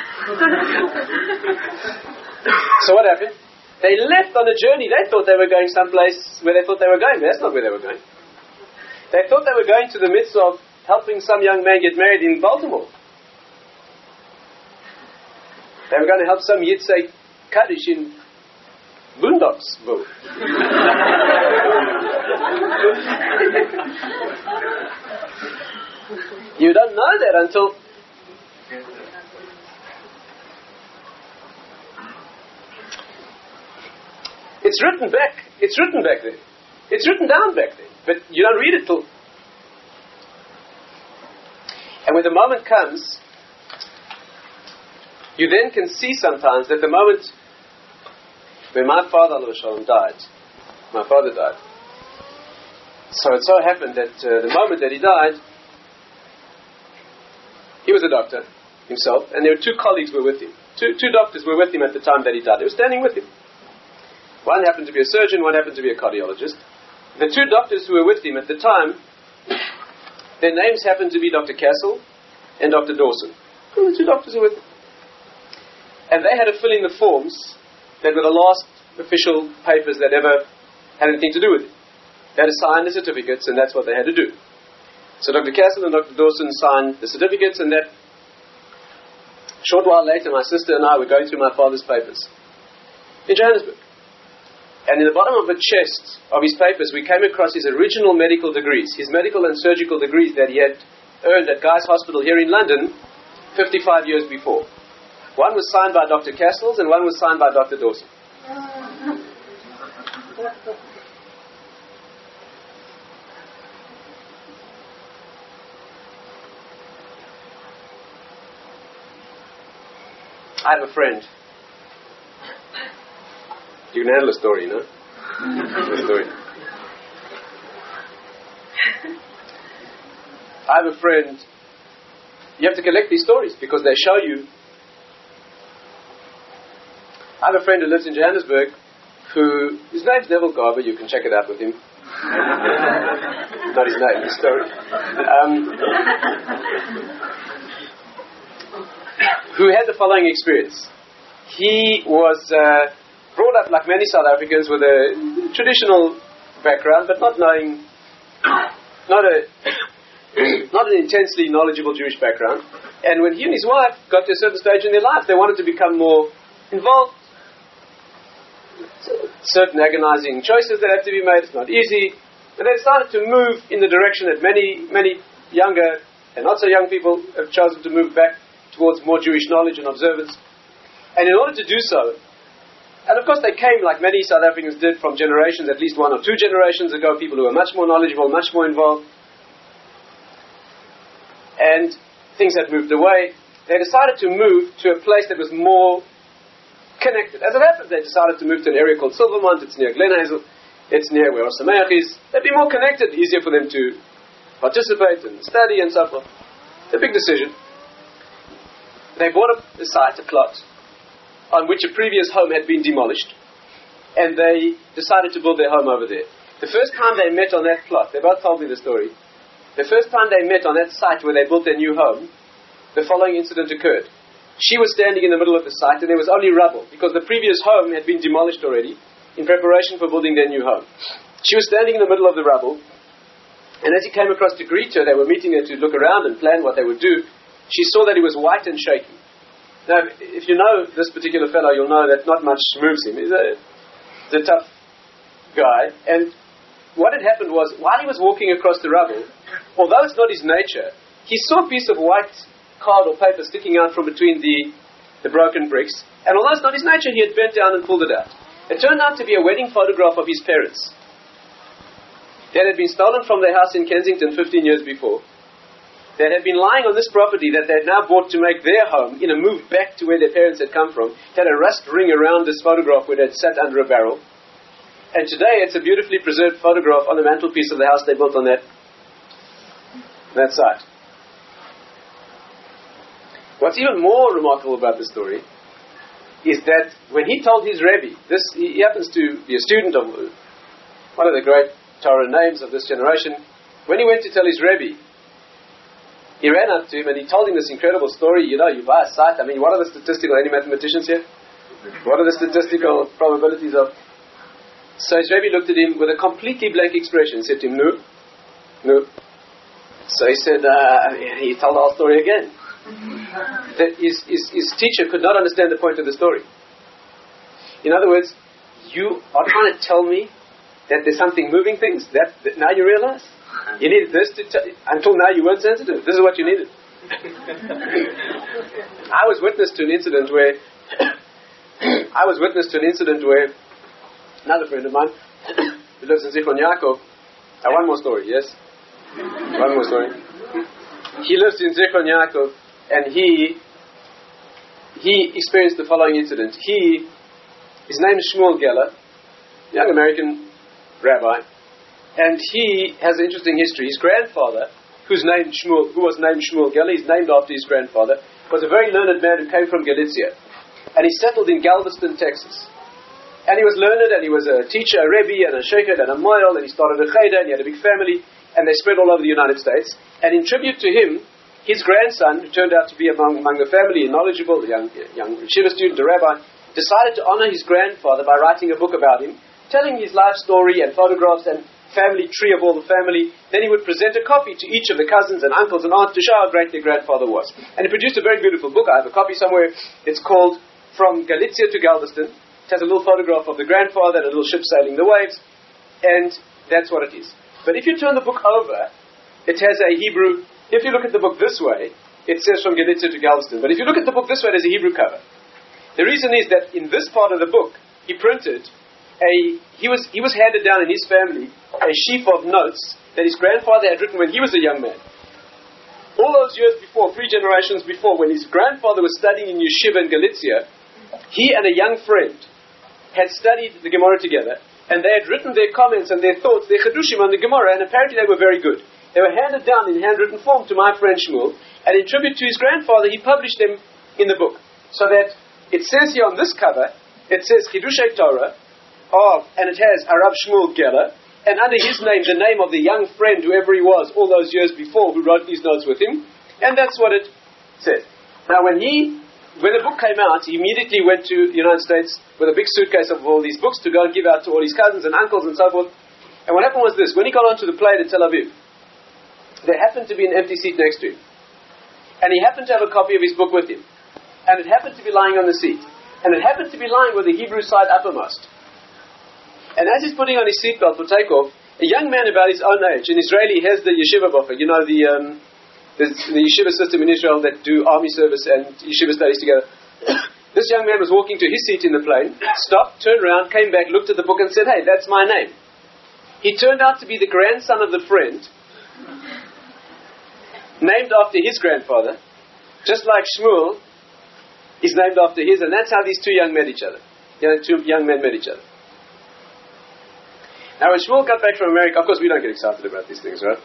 So what happened? They left on a journey. They thought they were going someplace where they thought they were going. That's not where they were going. They thought they were going to the midst of helping some young man get married in Baltimore. They were going to help some Yid say Kaddish in Boondocksville. You don't know that until it's written back. It's written back there. It's written down back there. But you don't read it till. And when the moment comes, you then can see sometimes that the moment when my father Alav Shalom died, my father died. So it so happened that uh, the moment that he died, he was a doctor himself, and there were two colleagues who were with him. Two, two doctors were with him at the time that he died. They were standing with him. One happened to be a surgeon, one happened to be a cardiologist. The two doctors who were with him at the time, their names happened to be Doctor Castle and Doctor Dawson. And the two doctors were with him. And they had to fill in the forms that were the last official papers that ever had anything to do with it. They had to sign the certificates, and that's what they had to do. So Doctor Castle and Doctor Dawson signed the certificates, and that short while later, my sister and I were going through my father's papers in Johannesburg. And in the bottom of the chest of his papers, we came across his original medical degrees, his medical and surgical degrees that he had earned at Guy's Hospital here in London fifty-five years before. One was signed by Doctor Castles and one was signed by Doctor Dawson. I have a friend. You can handle a story, no? A story. I have a friend. You have to collect these stories because they show you. I have a friend who lives in Johannesburg who, his name's Neville Garber, you can check it out with him. Not his name, his story. Um, who had the following experience. He was uh, brought up like many South Africans with a traditional background, but not knowing, not a, not an intensely knowledgeable Jewish background. And when he and his wife got to a certain stage in their life, they wanted to become more involved. Certain agonizing choices that have to be made. It's not easy. And they decided to move in the direction that many, many younger and not so young people have chosen to move back towards more Jewish knowledge and observance. And in order to do so, and of course they came like many South Africans did from generations, at least one or two generations ago, people who were much more knowledgeable, much more involved. And things had moved away. They decided to move to a place that was more connected. As it happened, they decided to move to an area called Silvermont. It's near Glen Hazel. It's near where Osameach is. They'd be more connected, easier for them to participate and study and so forth. It's a big decision. They bought a, a site, a plot, on which a previous home had been demolished, and they decided to build their home over there. The first time they met on that plot, they both told me the story, the first time they met on that site where they built their new home, the following incident occurred. She was standing in the middle of the site, and there was only rubble, because the previous home had been demolished already, in preparation for building their new home. She was standing in the middle of the rubble, and as he came across to greet her, they were meeting her to look around and plan what they would do. She saw that he was white and shaky. Now, if you know this particular fellow, you'll know that not much moves him. He's a, he's a tough guy. And what had happened was, while he was walking across the rubble, although it's not his nature, he saw a piece of white card or paper sticking out from between the, the broken bricks, And although it's not his nature, he had bent down and pulled it out. It turned out to be a wedding photograph of his parents that had been stolen from their house in Kensington fifteen years before, that had been lying on this property that they had now bought to make their home in a move back to where their parents had come from. It had a rust ring around this photograph where it had sat under a barrel. And today it's a beautifully preserved photograph on the mantelpiece of the house they built on that, that site. What's even more remarkable about this story is that when he told his Rebbe, this, he happens to be a student of one of the great Torah names of this generation, when he went to tell his Rebbe, he ran up to him and he told him this incredible story. You know, you buy a site. I mean, what are the statistical, any mathematicians here? What are the statistical probabilities of? So his Rebbe looked at him with a completely blank expression and said to him, no, no. So he said, uh, he told the whole story again. That his, his, his teacher could not understand the point of the story. In other words, you are trying to tell me that there's something moving things? That, that now you realize? You needed this to tell, until now you weren't sensitive. This is what you needed. I was witness to an incident where I was witness to an incident where another friend of mine who lives in Zichron Yaakov. Uh, one more story, yes? One more story. He lives in Zichron Yaakov, and he he experienced the following incident. He his name is Shmuel Geller, young American rabbi. And he has an interesting history. His grandfather, whose name Shmuel, who was named Shmuel Geller, he's named after his grandfather, was a very learned man who came from Galicia. And he settled in Galveston, Texas. And he was learned, and he was a teacher, a rebbe, and a sheikh, and a moil, and he started a cheder, and he had a big family, and they spread all over the United States. And in tribute to him, his grandson, who turned out to be among, among the family, and knowledgeable, a young, young yeshiva student, a rabbi, decided to honor his grandfather by writing a book about him, telling his life story and photographs and family tree of all the family. Then he would present a copy to each of the cousins and uncles and aunts to show how great their grandfather was. And he produced a very beautiful book. I have a copy somewhere. It's called From Galicia to Galveston. It has a little photograph of the grandfather and a little ship sailing the waves. And that's what it is. But if you turn the book over, it has a Hebrew. If you look at the book this way, it says From Galicia to Galveston. But if you look at the book this way, there's a Hebrew cover. The reason is that in this part of the book, he printed a, he was, he was handed down in his family a sheaf of notes that his grandfather had written when he was a young man. All those years before, three generations before, when his grandfather was studying in yeshiva in Galicia, he and a young friend had studied the Gemara together, and they had written their comments and their thoughts, their chedushim on the Gemara, and apparently they were very good. They were handed down in handwritten form to my friend Shmuel, and in tribute to his grandfather, he published them in the book. So that it says here on this cover, it says Chidushei Torah, of, and it has Arav Shmuel Geller, and under his name, the name of the young friend, whoever he was, all those years before, who wrote these notes with him, and that's what it said. Now, when he, when the book came out, he immediately went to the United States with a big suitcase of all these books to go and give out to all his cousins and uncles and so forth. And what happened was this: when he got onto the plane in Tel Aviv, there happened to be an empty seat next to him, and he happened to have a copy of his book with him, and it happened to be lying on the seat, and it happened to be lying with the Hebrew side uppermost. And as he's putting on his seatbelt for takeoff, a young man about his own age, an Israeli, has the yeshiva buffer, you know, the, um, the the yeshiva system in Israel that do army service and yeshiva studies together. This young man was walking to his seat in the plane, stopped, turned around, came back, looked at the book and said, "Hey, that's my name." He turned out to be the grandson of the friend, named after his grandfather, just like Shmuel is named after his, and that's how these two young met each other. You know, two young men met each other. Now, when Shmuel got back from America, of course we don't get excited about these things, right?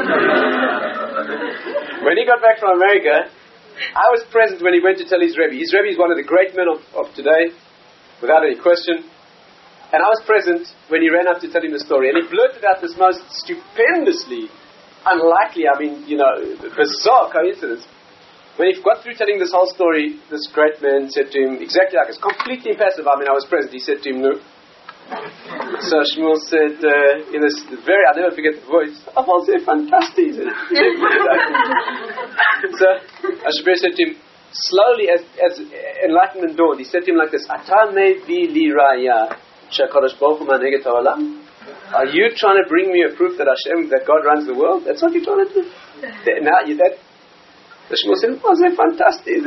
When he got back from America, I was present when he went to tell his Rebbe. His Rebbe is one of the great men of, of today, without any question. And I was present when he ran up to tell him the story. And he blurted out this most stupendously unlikely, I mean, you know, bizarre coincidence. When he got through telling this whole story, this great man said to him, exactly like it's completely impassive. I mean, I was present. He said to him, "No." So Shmuel said, uh, in this very, I'll never forget the voice, "I was a fantastic." So Ashbir said to him, slowly as, as enlightenment dawned, he said to him like this, "Ata mevi li raya shakadosh baruch hu maneged ha'olam." Are you trying to bring me a proof that Hashem, that God runs the world? That's what you're trying to do? Now, you, that, The Shmuel said, "Was it fantastic?"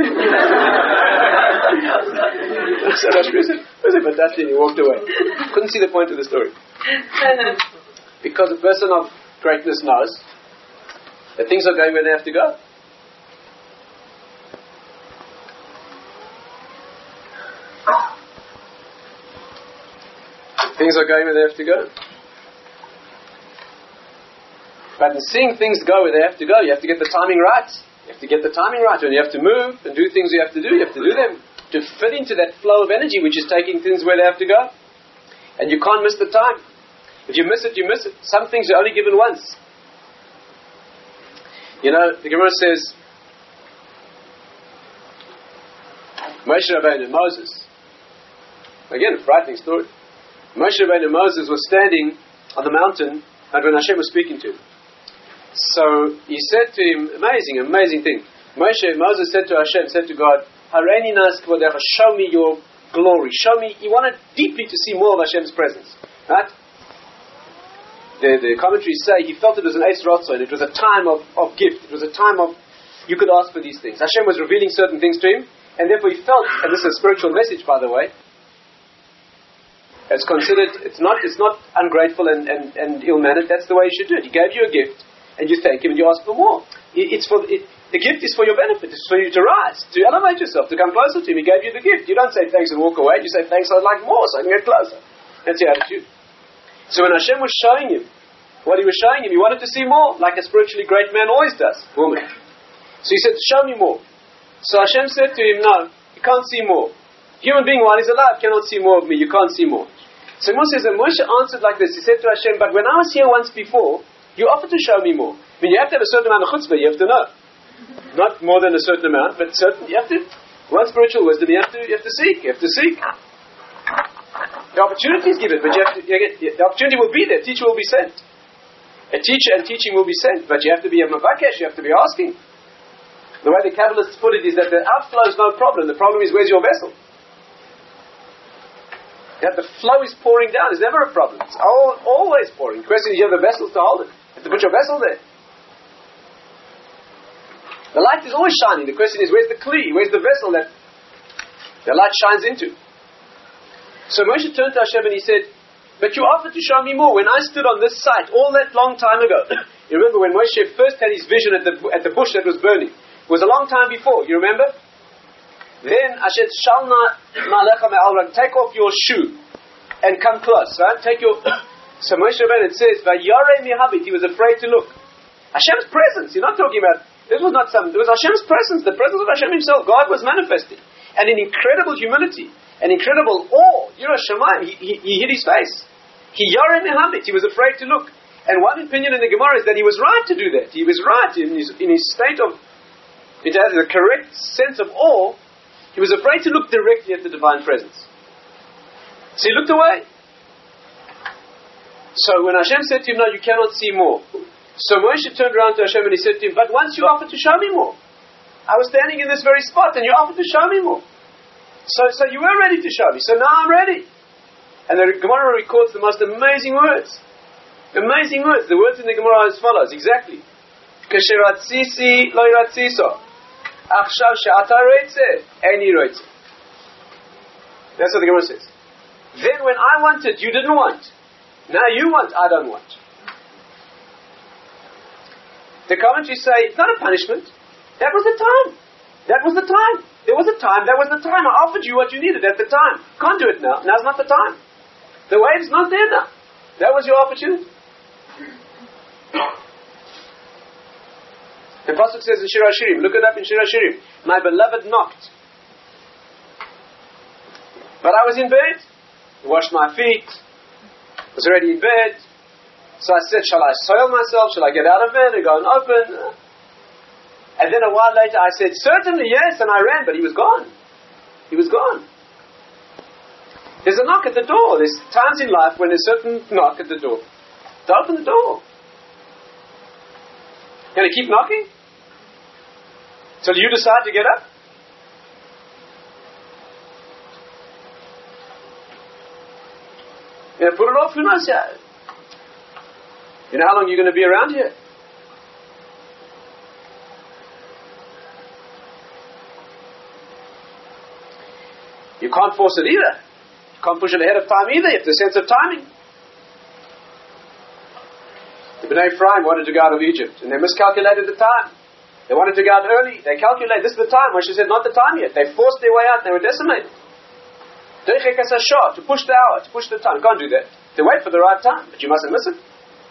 So Rosh Shmuel said, "Was it fantastic?" And he walked away. Couldn't see the point of the story. Because a person of greatness knows that things are going where they have to go. Things are going where they have to go. But in seeing things go where they have to go, you have to get the timing right. You have to get the timing right. When you have to move and do things you have to do, you have to do them to fit into that flow of energy which is taking things where they have to go. And you can't miss the time. If you miss it, you miss it. Some things are only given once. You know, the Gemara says, Moshe Rabbeinu and Moses. Again, a frightening story. Moshe Rabbeinu and Moses were standing on the mountain and when Hashem was speaking to him. So he said to him, amazing, amazing thing. Moshe, Moses said to Hashem, said to God, Hareini nas kvodecha, show me your glory. Show me, he wanted deeply to see more of Hashem's presence. Right? The, the commentaries say he felt it was an Eis Ratzon, it was a time of, of gift, it was a time of, you could ask for these things. Hashem was revealing certain things to him, and therefore he felt, and this is a spiritual message by the way, it's considered, it's not it's not ungrateful and, and, and ill-mannered, that's the way you should do it. He gave you a gift, and you thank him and you ask for more. It, it's for it, the gift is for your benefit, it's for you to rise, to elevate yourself, to come closer to him. He gave you the gift. You don't say thanks and walk away, you say thanks, I'd like more so I can get closer. That's your attitude. So when Hashem was showing him what he was showing him, he wanted to see more, like a spiritually great man always does, woman. So he said, show me more. So Hashem said to him, no, you can't see more. Human being while he's alive cannot see more of me, you can't see more. So Moshe says, and Moshe answered like this, he said to Hashem, but when I was here once before, you offered to show me more. I mean, you have to have a certain amount of chutzpah, you have to know. Not more than a certain amount, but certain, you have to, one spiritual wisdom, you have to, you have to seek, you have to seek. The opportunity is given, but you have to, you get, the opportunity will be there, teacher will be sent. A teacher and teaching will be sent, but you have to be a mavakesh, you have to be asking. The way the Kabbalists put it is that the outflow is no problem, the problem is where's your vessel? That the flow is pouring down is never a problem. It's all, always pouring. The question is, you have the vessels to hold it. You have to put your vessel there. The light is always shining. The question is, where's the kli? Where's the vessel that the light shines into? So Moshe turned to Hashem and he said, but you offered to show me more. When I stood on this site all that long time ago, you remember when Moshe first had his vision at the at the bush that was burning? It was a long time before, you remember? Then Hashem shalna ma'alecha me'al, take off your shoe and come close, right? Take your so Moshe Rabbeinu, it says, Vayarei mihabit, he was afraid to look. Hashem's presence, you're not talking about, this was not some, it was Hashem's presence, the presence of Hashem himself, God was manifesting. And in incredible humility, an incredible awe, Yirah Shamayim, he, he, he hid his face. He Yarei mihabit, he was afraid to look. And one opinion in the Gemara is that he was right to do that. He was right in his, in his state of, it has the correct sense of awe. He was afraid to look directly at the divine presence. So he looked away. So when Hashem said to him, no, you cannot see more. So Moshe turned around to Hashem and he said to him, but once you offered to show me more. I was standing in this very spot and you offered to show me more. So, so you were ready to show me. So now I'm ready. And the Gemara records the most amazing words. Amazing words. The words in the Gemara are as follows, exactly. Kesheratzisi lo yiratziso. Achshav she'ata roitze, eini roitze. That's what the Gemara says. Then when I wanted, you didn't want. Now you want, I don't want. The commentaries say, it's not a punishment. That was the time. That was the time. There was a time, that was the time. I offered you what you needed at the time. Can't do it now. Now's not the time. The wave's not there now. That was your opportunity. The Pasuk says in Shir HaShirim, look it up in Shir HaShirim, my beloved knocked. But I was in bed, washed my feet, was already in bed. So I said, shall I soil myself? Shall I get out of bed and go and open? And then a while later I said, certainly yes, and I ran, but he was gone. He was gone. There's a knock at the door. There's times in life when there's a certain knock at the door. To open the door. Can I keep knocking? Till you decide to get up? Yeah, put it off, who knows? Yeah. You know how long you're going to be around here? You can't force it either. You can't push it ahead of time either. You have the sense of timing. The Bnei Ephraim wanted to go out of Egypt, and they miscalculated the time. They wanted to go out early. They calculated, this is the time. Moshe said, not the time yet. They forced their way out, and they were decimated. To push the hour, to push the time. You can't do that. They wait for the right time, but you mustn't miss it.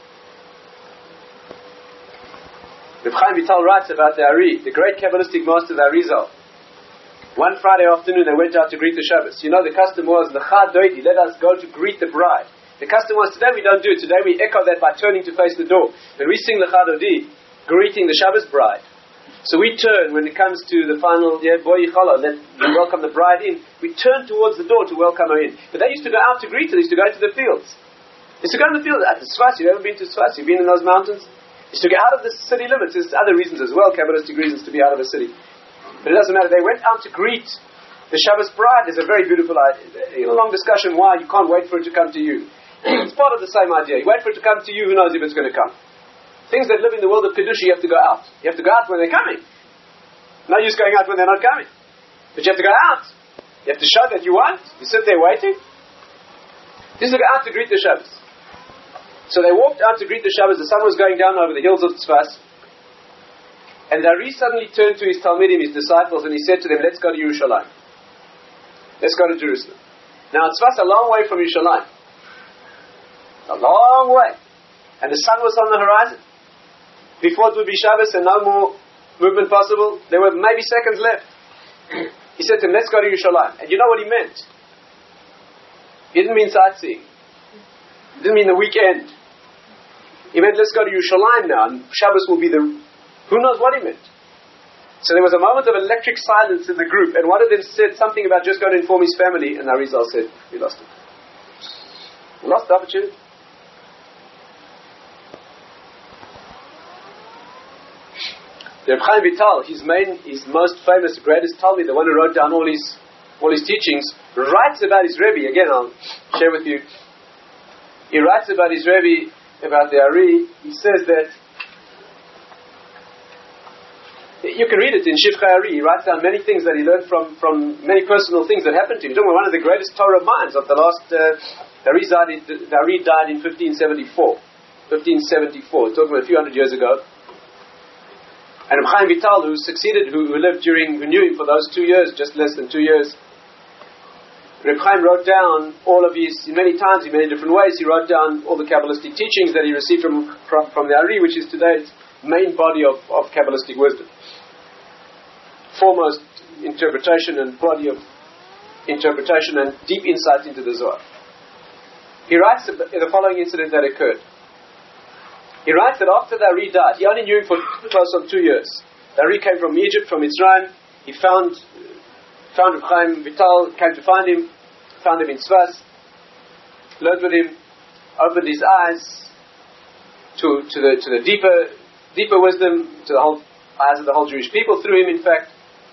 Reb Chaim Vital writes about the Ari, the great Kabbalistic master, the Arizal. One Friday afternoon, they went out to greet the Shabbos. You know, the custom was, L'cha doidi, let us go to greet the bride. The custom was, today we don't do it. Today we echo that by turning to face the door. When we sing L'cha doidi, greeting the Shabbos bride. So we turn, when it comes to the final, yeah, boy yichala, let we welcome the bride in, we turn towards the door to welcome her in. But they used to go out to greet her, they used to go into the fields. They used to go in the fields, at the Sfas, you've ever been to Sfas, you've been in those mountains? They used to get out of the city limits. There's other reasons as well, Kabbalistic reasons to be out of a city. But it doesn't matter, they went out to greet the Shabbos bride. There's a very beautiful idea, in a long discussion why you can't wait for it to come to you. It's part of the same idea. You wait for it to come to you, who knows if it's going to come. Things that live in the world of Kedusha, you have to go out. You have to go out when they're coming. No use going out when they're not coming. But you have to go out. You have to show that you want. You sit there waiting. This is to go out to greet the Shabbos. So they walked out to greet the Shabbos. The sun was going down over the hills of Tzfas. And Ari suddenly turned to his Talmidim, his disciples, and he said to them, let's go to Yerushalayim. Let's go to Jerusalem. Now Tzfas a long way from Yerushalayim. A long way. And the sun was on the horizon. Before it would be Shabbos and no more movement possible, there were maybe seconds left. He said to them, let's go to Yerushalayim. And you know what he meant? He didn't mean sightseeing. He didn't mean the weekend. He meant, let's go to Yerushalayim now, and Shabbos will be the... Who knows what he meant? So there was a moment of electric silence in the group, and one of them said something about just going to inform his family, and Arizal said, we lost it. We lost the opportunity. Reb Chaim Vital, his main, his most famous, greatest Talmid, the one who wrote down all his, all his teachings, writes about his Rebbe. Again, I'll share with you. He writes about his Rebbe, about the Ari. He says that, you can read it in Shivchei Ari. He writes down many things that he learned from, from many personal things that happened to him. He's talking about one of the greatest Torah minds of the last, uh, the Ari died in, the Ari died in fifteen seventy-four. fifteen seventy-four. He's talking about a few hundred years ago. And Reb Chaim Vital, who succeeded, who, who lived during, who knew him for those two years, just less than two years, Reb Chaim wrote down all of his, many times, in many different ways, he wrote down all the Kabbalistic teachings that he received from, from, from the Ari, which is today's main body of, of Kabbalistic wisdom. Foremost interpretation and body of interpretation and deep insight into the Zohar. He writes the following incident that occurred. He writes that after the Ari died, he only knew him for close on two years. The Ari came from Egypt, from Mitzrayim. He found found Reb Chaim Vital, came to find him, found him in Tzfas, learned with him, opened his eyes to to the to the deeper deeper wisdom, to the whole eyes of the whole Jewish people through him, in fact.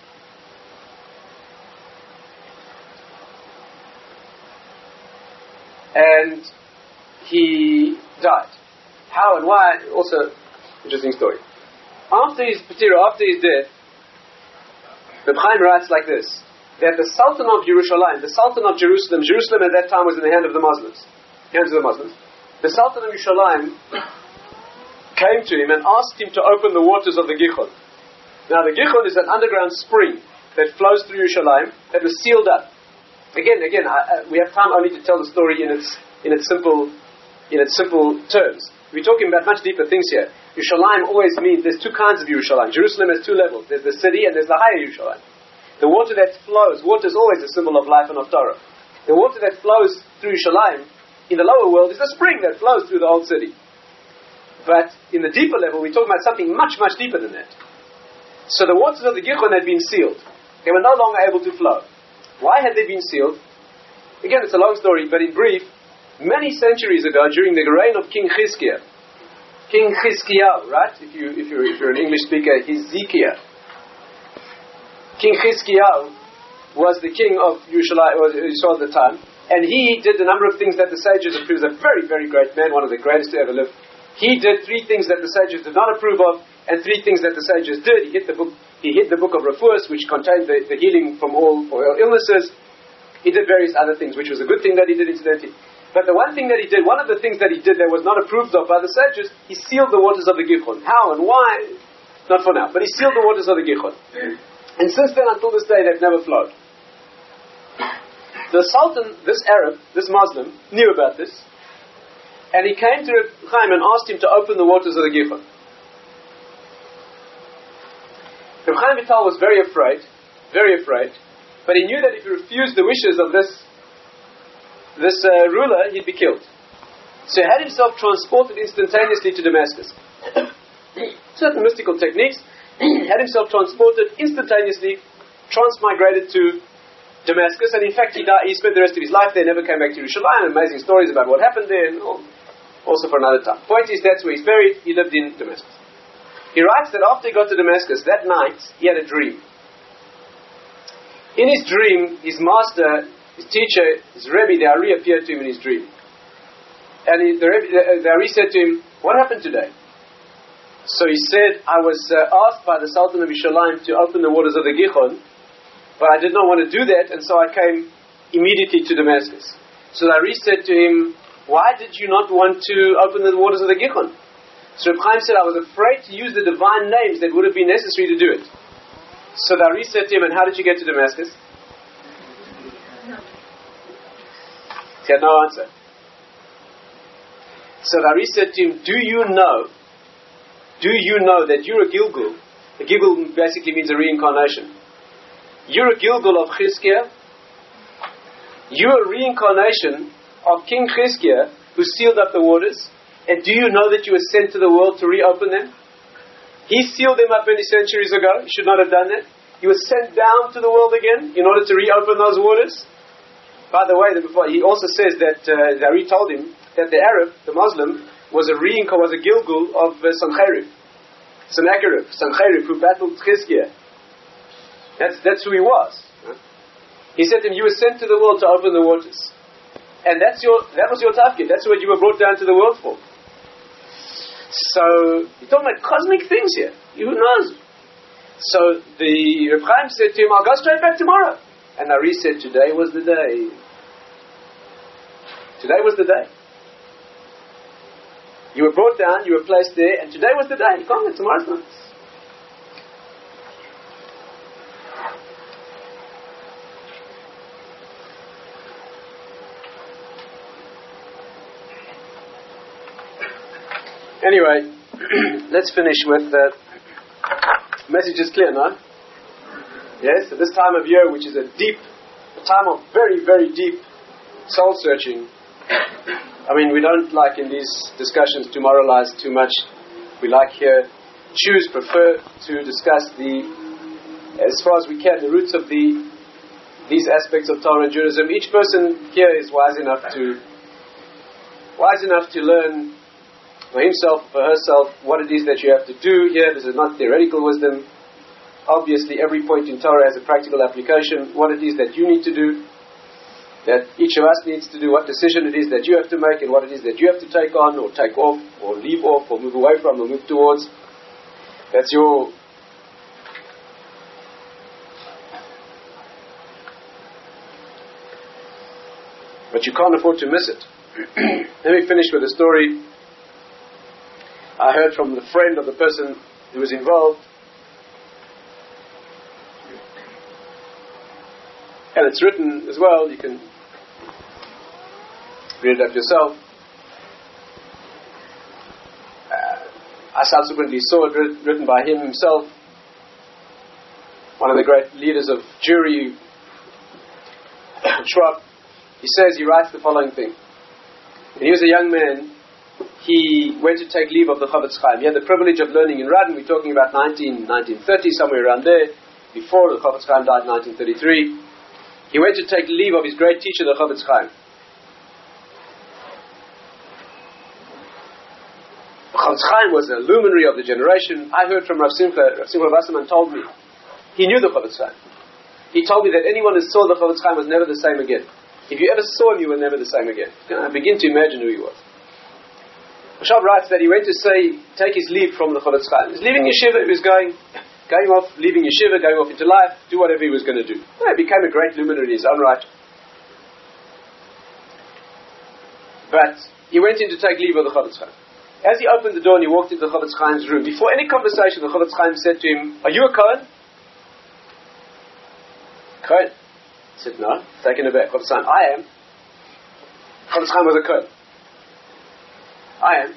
And he died. How and why, also interesting story. After his Petira, after his death, Reb Chaim writes like this, that the Sultan of Yerushalayim, the Sultan of Jerusalem, Jerusalem at that time was in the hand of the Muslims, hands of the Muslims. The Sultan of Yerushalayim came to him and asked him to open the waters of the Gichon. Now the Gichon is an underground spring that flows through Yerushalayim that was sealed up. Again, again, I, I, we have time only to tell the story in its in its simple in its simple terms. We're talking about much deeper things here. Yerushalayim always means there's two kinds of Yerushalayim. Jerusalem has two levels. There's the city and there's the higher Yerushalayim. The water that flows, water is always a symbol of life and of Torah. The water that flows through Yerushalayim in the lower world is the spring that flows through the old city. But in the deeper level, we're talking about something much, much deeper than that. So the waters of the Gichon had been sealed. They were no longer able to flow. Why had they been sealed? Again, it's a long story, but in brief, many centuries ago, during the reign of King Chizkiah, King Chizkiah, right? If you if you're if you're an English speaker, Hezekiah. King Chizkiah was the king of Yerushalayim, or Israel at the time, and he did a number of things that the sages approved. He was a very, very great man, one of the greatest to ever live. He did three things that the sages did not approve of, and three things that the sages did. He hid the book. He hid the book of Refuos, which contained the, the healing from all, all illnesses. He did various other things, which was a good thing that he did, incidentally. But the one thing that he did, one of the things that he did that was not approved of by the sages, he sealed the waters of the Gichon. How and why? Not for now. But he sealed the waters of the Gichon. And since then, until this day, they've never flowed. The Sultan, this Arab, this Muslim, knew about this. And he came to Reb Chaim and asked him to open the waters of the Gichon. Reb Chaim Vital was very afraid, very afraid, but he knew that if he refused the wishes of this this uh, ruler, he'd be killed. So he had himself transported instantaneously to Damascus. Certain mystical techniques, had himself transported instantaneously, transmigrated to Damascus, and in fact he died, he spent the rest of his life there, never came back to Yerushalayim. Amazing stories about what happened there, and all. Also for another time. Point is, that's where he's buried. He lived in Damascus. He writes that after he got to Damascus, that night, he had a dream. In his dream, his master, his teacher, his Rebbe, the Ari, appeared to him in his dream. And he, the, Rebbe, the, the Ari said to him, "What happened today?" So he said, "I was uh, asked by the Sultan of Yerushalayim to open the waters of the Gichon, but I did not want to do that, and so I came immediately to Damascus." So the Ari said to him, "Why did you not want to open the waters of the Gichon?" So Reb Chaim said, "I was afraid to use the divine names that would have been necessary to do it." So the Ari said to him, "And how did you get to Damascus?" He had no answer. So the Ari said to him, "Do you know, do you know that you're a Gilgul?" A Gilgul basically means a reincarnation. You're a Gilgul of Chizkiah. You're a reincarnation of King Chizkiah, who sealed up the waters. And do you know that you were sent to the world to reopen them? He sealed them up many centuries ago. He should not have done that. You were sent down to the world again in order to reopen those waters. By the way, before, he also says that uh, Zari told him that the Arab, the Muslim, was a reinca, was a Gilgul of uh, Sancherib, Sennacherib, Sancherib, who battled Chizkiah. That's that's who he was. Huh? He said to him, "You were sent to the world to open the waters." And that's your, that was your tafkid. That's what you were brought down to the world for. So, you're talking about cosmic things here. Who knows? So, the Reb Chaim said to him, "I'll go straight back tomorrow." And Ari said, "Today was the day. Today was the day. You were brought down, you were placed there, and today was the day. You can't go, tomorrow's not." Anyway, let's finish with the uh, message is clear, no? Yes, at this time of year, which is a deep, a time of very, very deep soul searching. I mean, we don't like in these discussions to moralize too much. We like here, choose, prefer to discuss the, as far as we can, the roots of the these aspects of Torah and Judaism. Each person here is wise enough to wise enough to learn for himself, for herself, what it is that you have to do here. This is not theoretical wisdom. Obviously, every point in Torah has a practical application. What it is that you need to do, that each of us needs to do, what decision it is that you have to make, and what it is that you have to take on, or take off, or leave off, or move away from, or move towards. That's your... But you can't afford to miss it. Let me finish with a story I heard from the friend of the person who was involved. And it's written as well, you can read it up yourself. Uh, I subsequently saw it writ- written by him himself, one of the great leaders of Jewry, Schwab. He says, he writes the following thing. When he was a young man, he went to take leave of the Chofetz Chaim. He had the privilege of learning in Radin. We're talking about nineteen, nineteen thirty, somewhere around there, before the Chofetz Chaim died in nineteen thirty-three. He went to take leave of his great teacher, the Chofetz Chaim. Chofetz Chaim was a luminary of the generation. I heard from Rav Simcha, Rav Simcha Wasserman told me, he knew the Chofetz Chaim. He told me that anyone who saw the Chofetz Chaim was never the same again. If you ever saw him, you were never the same again. I begin to imagine who he was. Rashab writes that he went to say, take his leave from the Chofetz Chaim. He was leaving yeshiva, he was going, going off, leaving yeshiva, going off into life, do whatever he was going to do. Well, he became a great luminary in his own right. But he went in to take leave of the Chofetz Chaim. As he opened the door and he walked into the Chofetz Chaim's room, before any conversation, the Chofetz Chaim said to him, "Are you a Kohen?" Kohen? He said, "No." Taken aback. Chofetz Chaim, "I am." Chofetz Chaim was a Kohen. "I am."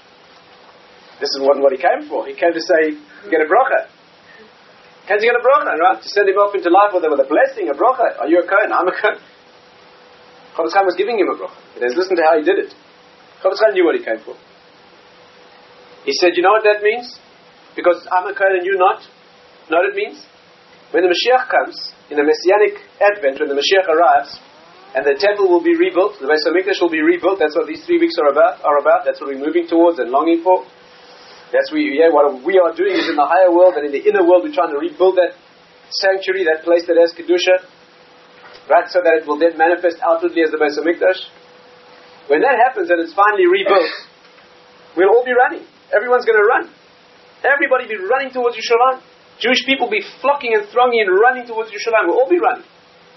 This is what, what he came for. He came to say, get a bracha. Came to get a bracha, right? To send him off into life with a, with a blessing, a bracha. "Are you a Kohen?" "I'm a Kohen." Chofetz Chaim was giving him a bracha. He says, listen to how he did it. Chofetz Chaim knew what he came for. He said, you know what that means? Because I'm a Kohen and you're not. You know what it means? When the Mashiach comes, in the Messianic Advent, when the Mashiach arrives, and the temple will be rebuilt, the Beis HaMikdash will be rebuilt, that's what these three weeks are about, are about. That's what we're moving towards and longing for. That's we, yeah, what we are doing is in the higher world, and in the inner world we're trying to rebuild that sanctuary, that place that has Kedusha, right, so that it will then manifest outwardly as the Beis HaMikdash. When that happens and it's finally rebuilt, we'll all be running. Everyone's going to run. Everybody be running towards Yerushalayim. Jewish people be flocking and thronging and running towards Yerushalayim. We'll all be running.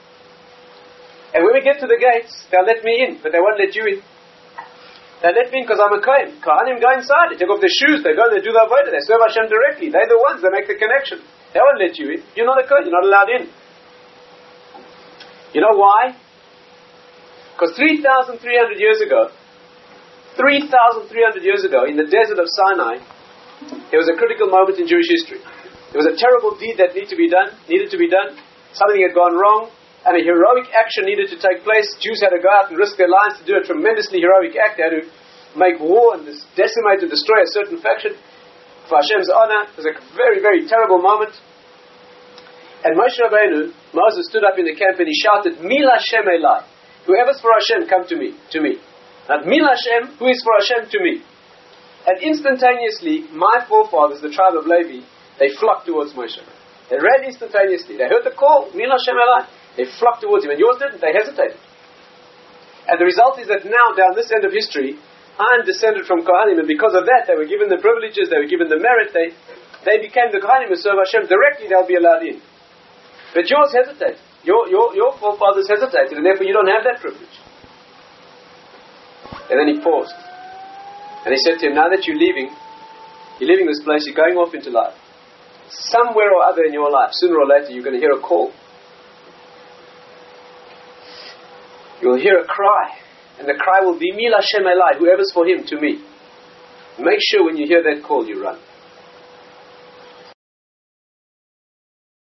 And when we get to the gates, they'll let me in, but they won't let you in. They let me in because I'm a Kohen. Kohanim go inside. They take off their shoes. They go and they do the avodah. They serve Hashem directly. They're the ones that make the connection. They won't let you in. You're not a Kohen. You're not allowed in. You know why? Because three thousand three hundred years ago, three thousand three hundred years ago, in the desert of Sinai, there was a critical moment in Jewish history. There was a terrible deed that needed to be done, needed to be done. Something had gone wrong, and a heroic action needed to take place. Jews had to go out and risk their lives to do a tremendously heroic act. They had to make war and decimate and destroy a certain faction for Hashem's honor. It was a very, very terrible moment. And Moshe Rabbeinu, Moses stood up in the camp and he shouted, Mil Hashem Elai. Whoever's for Hashem, come to me, to me. And Mil Hashem, who is for Hashem, to me. And instantaneously, my forefathers, the tribe of Levi, they flocked towards Moshe. They ran instantaneously. They heard the call, Mil Hashem Elai. They flocked towards him. And yours didn't. They hesitated. And the result is that now, down this end of history, I am descended from Kohanim, and because of that, they were given the privileges, they were given the merit, they, they became the Kohanim who serve Hashem directly, they'll be allowed in. But yours hesitated. Your, your, your forefathers hesitated, and therefore you don't have that privilege. And then he paused. And he said to him, now that you're leaving, you're leaving this place, you're going off into life. Somewhere or other in your life, sooner or later, you're going to hear a call. You'll hear a cry. And the cry will be, Mil Hashem Elai, whoever's for him, to me. Make sure when you hear that call, you run.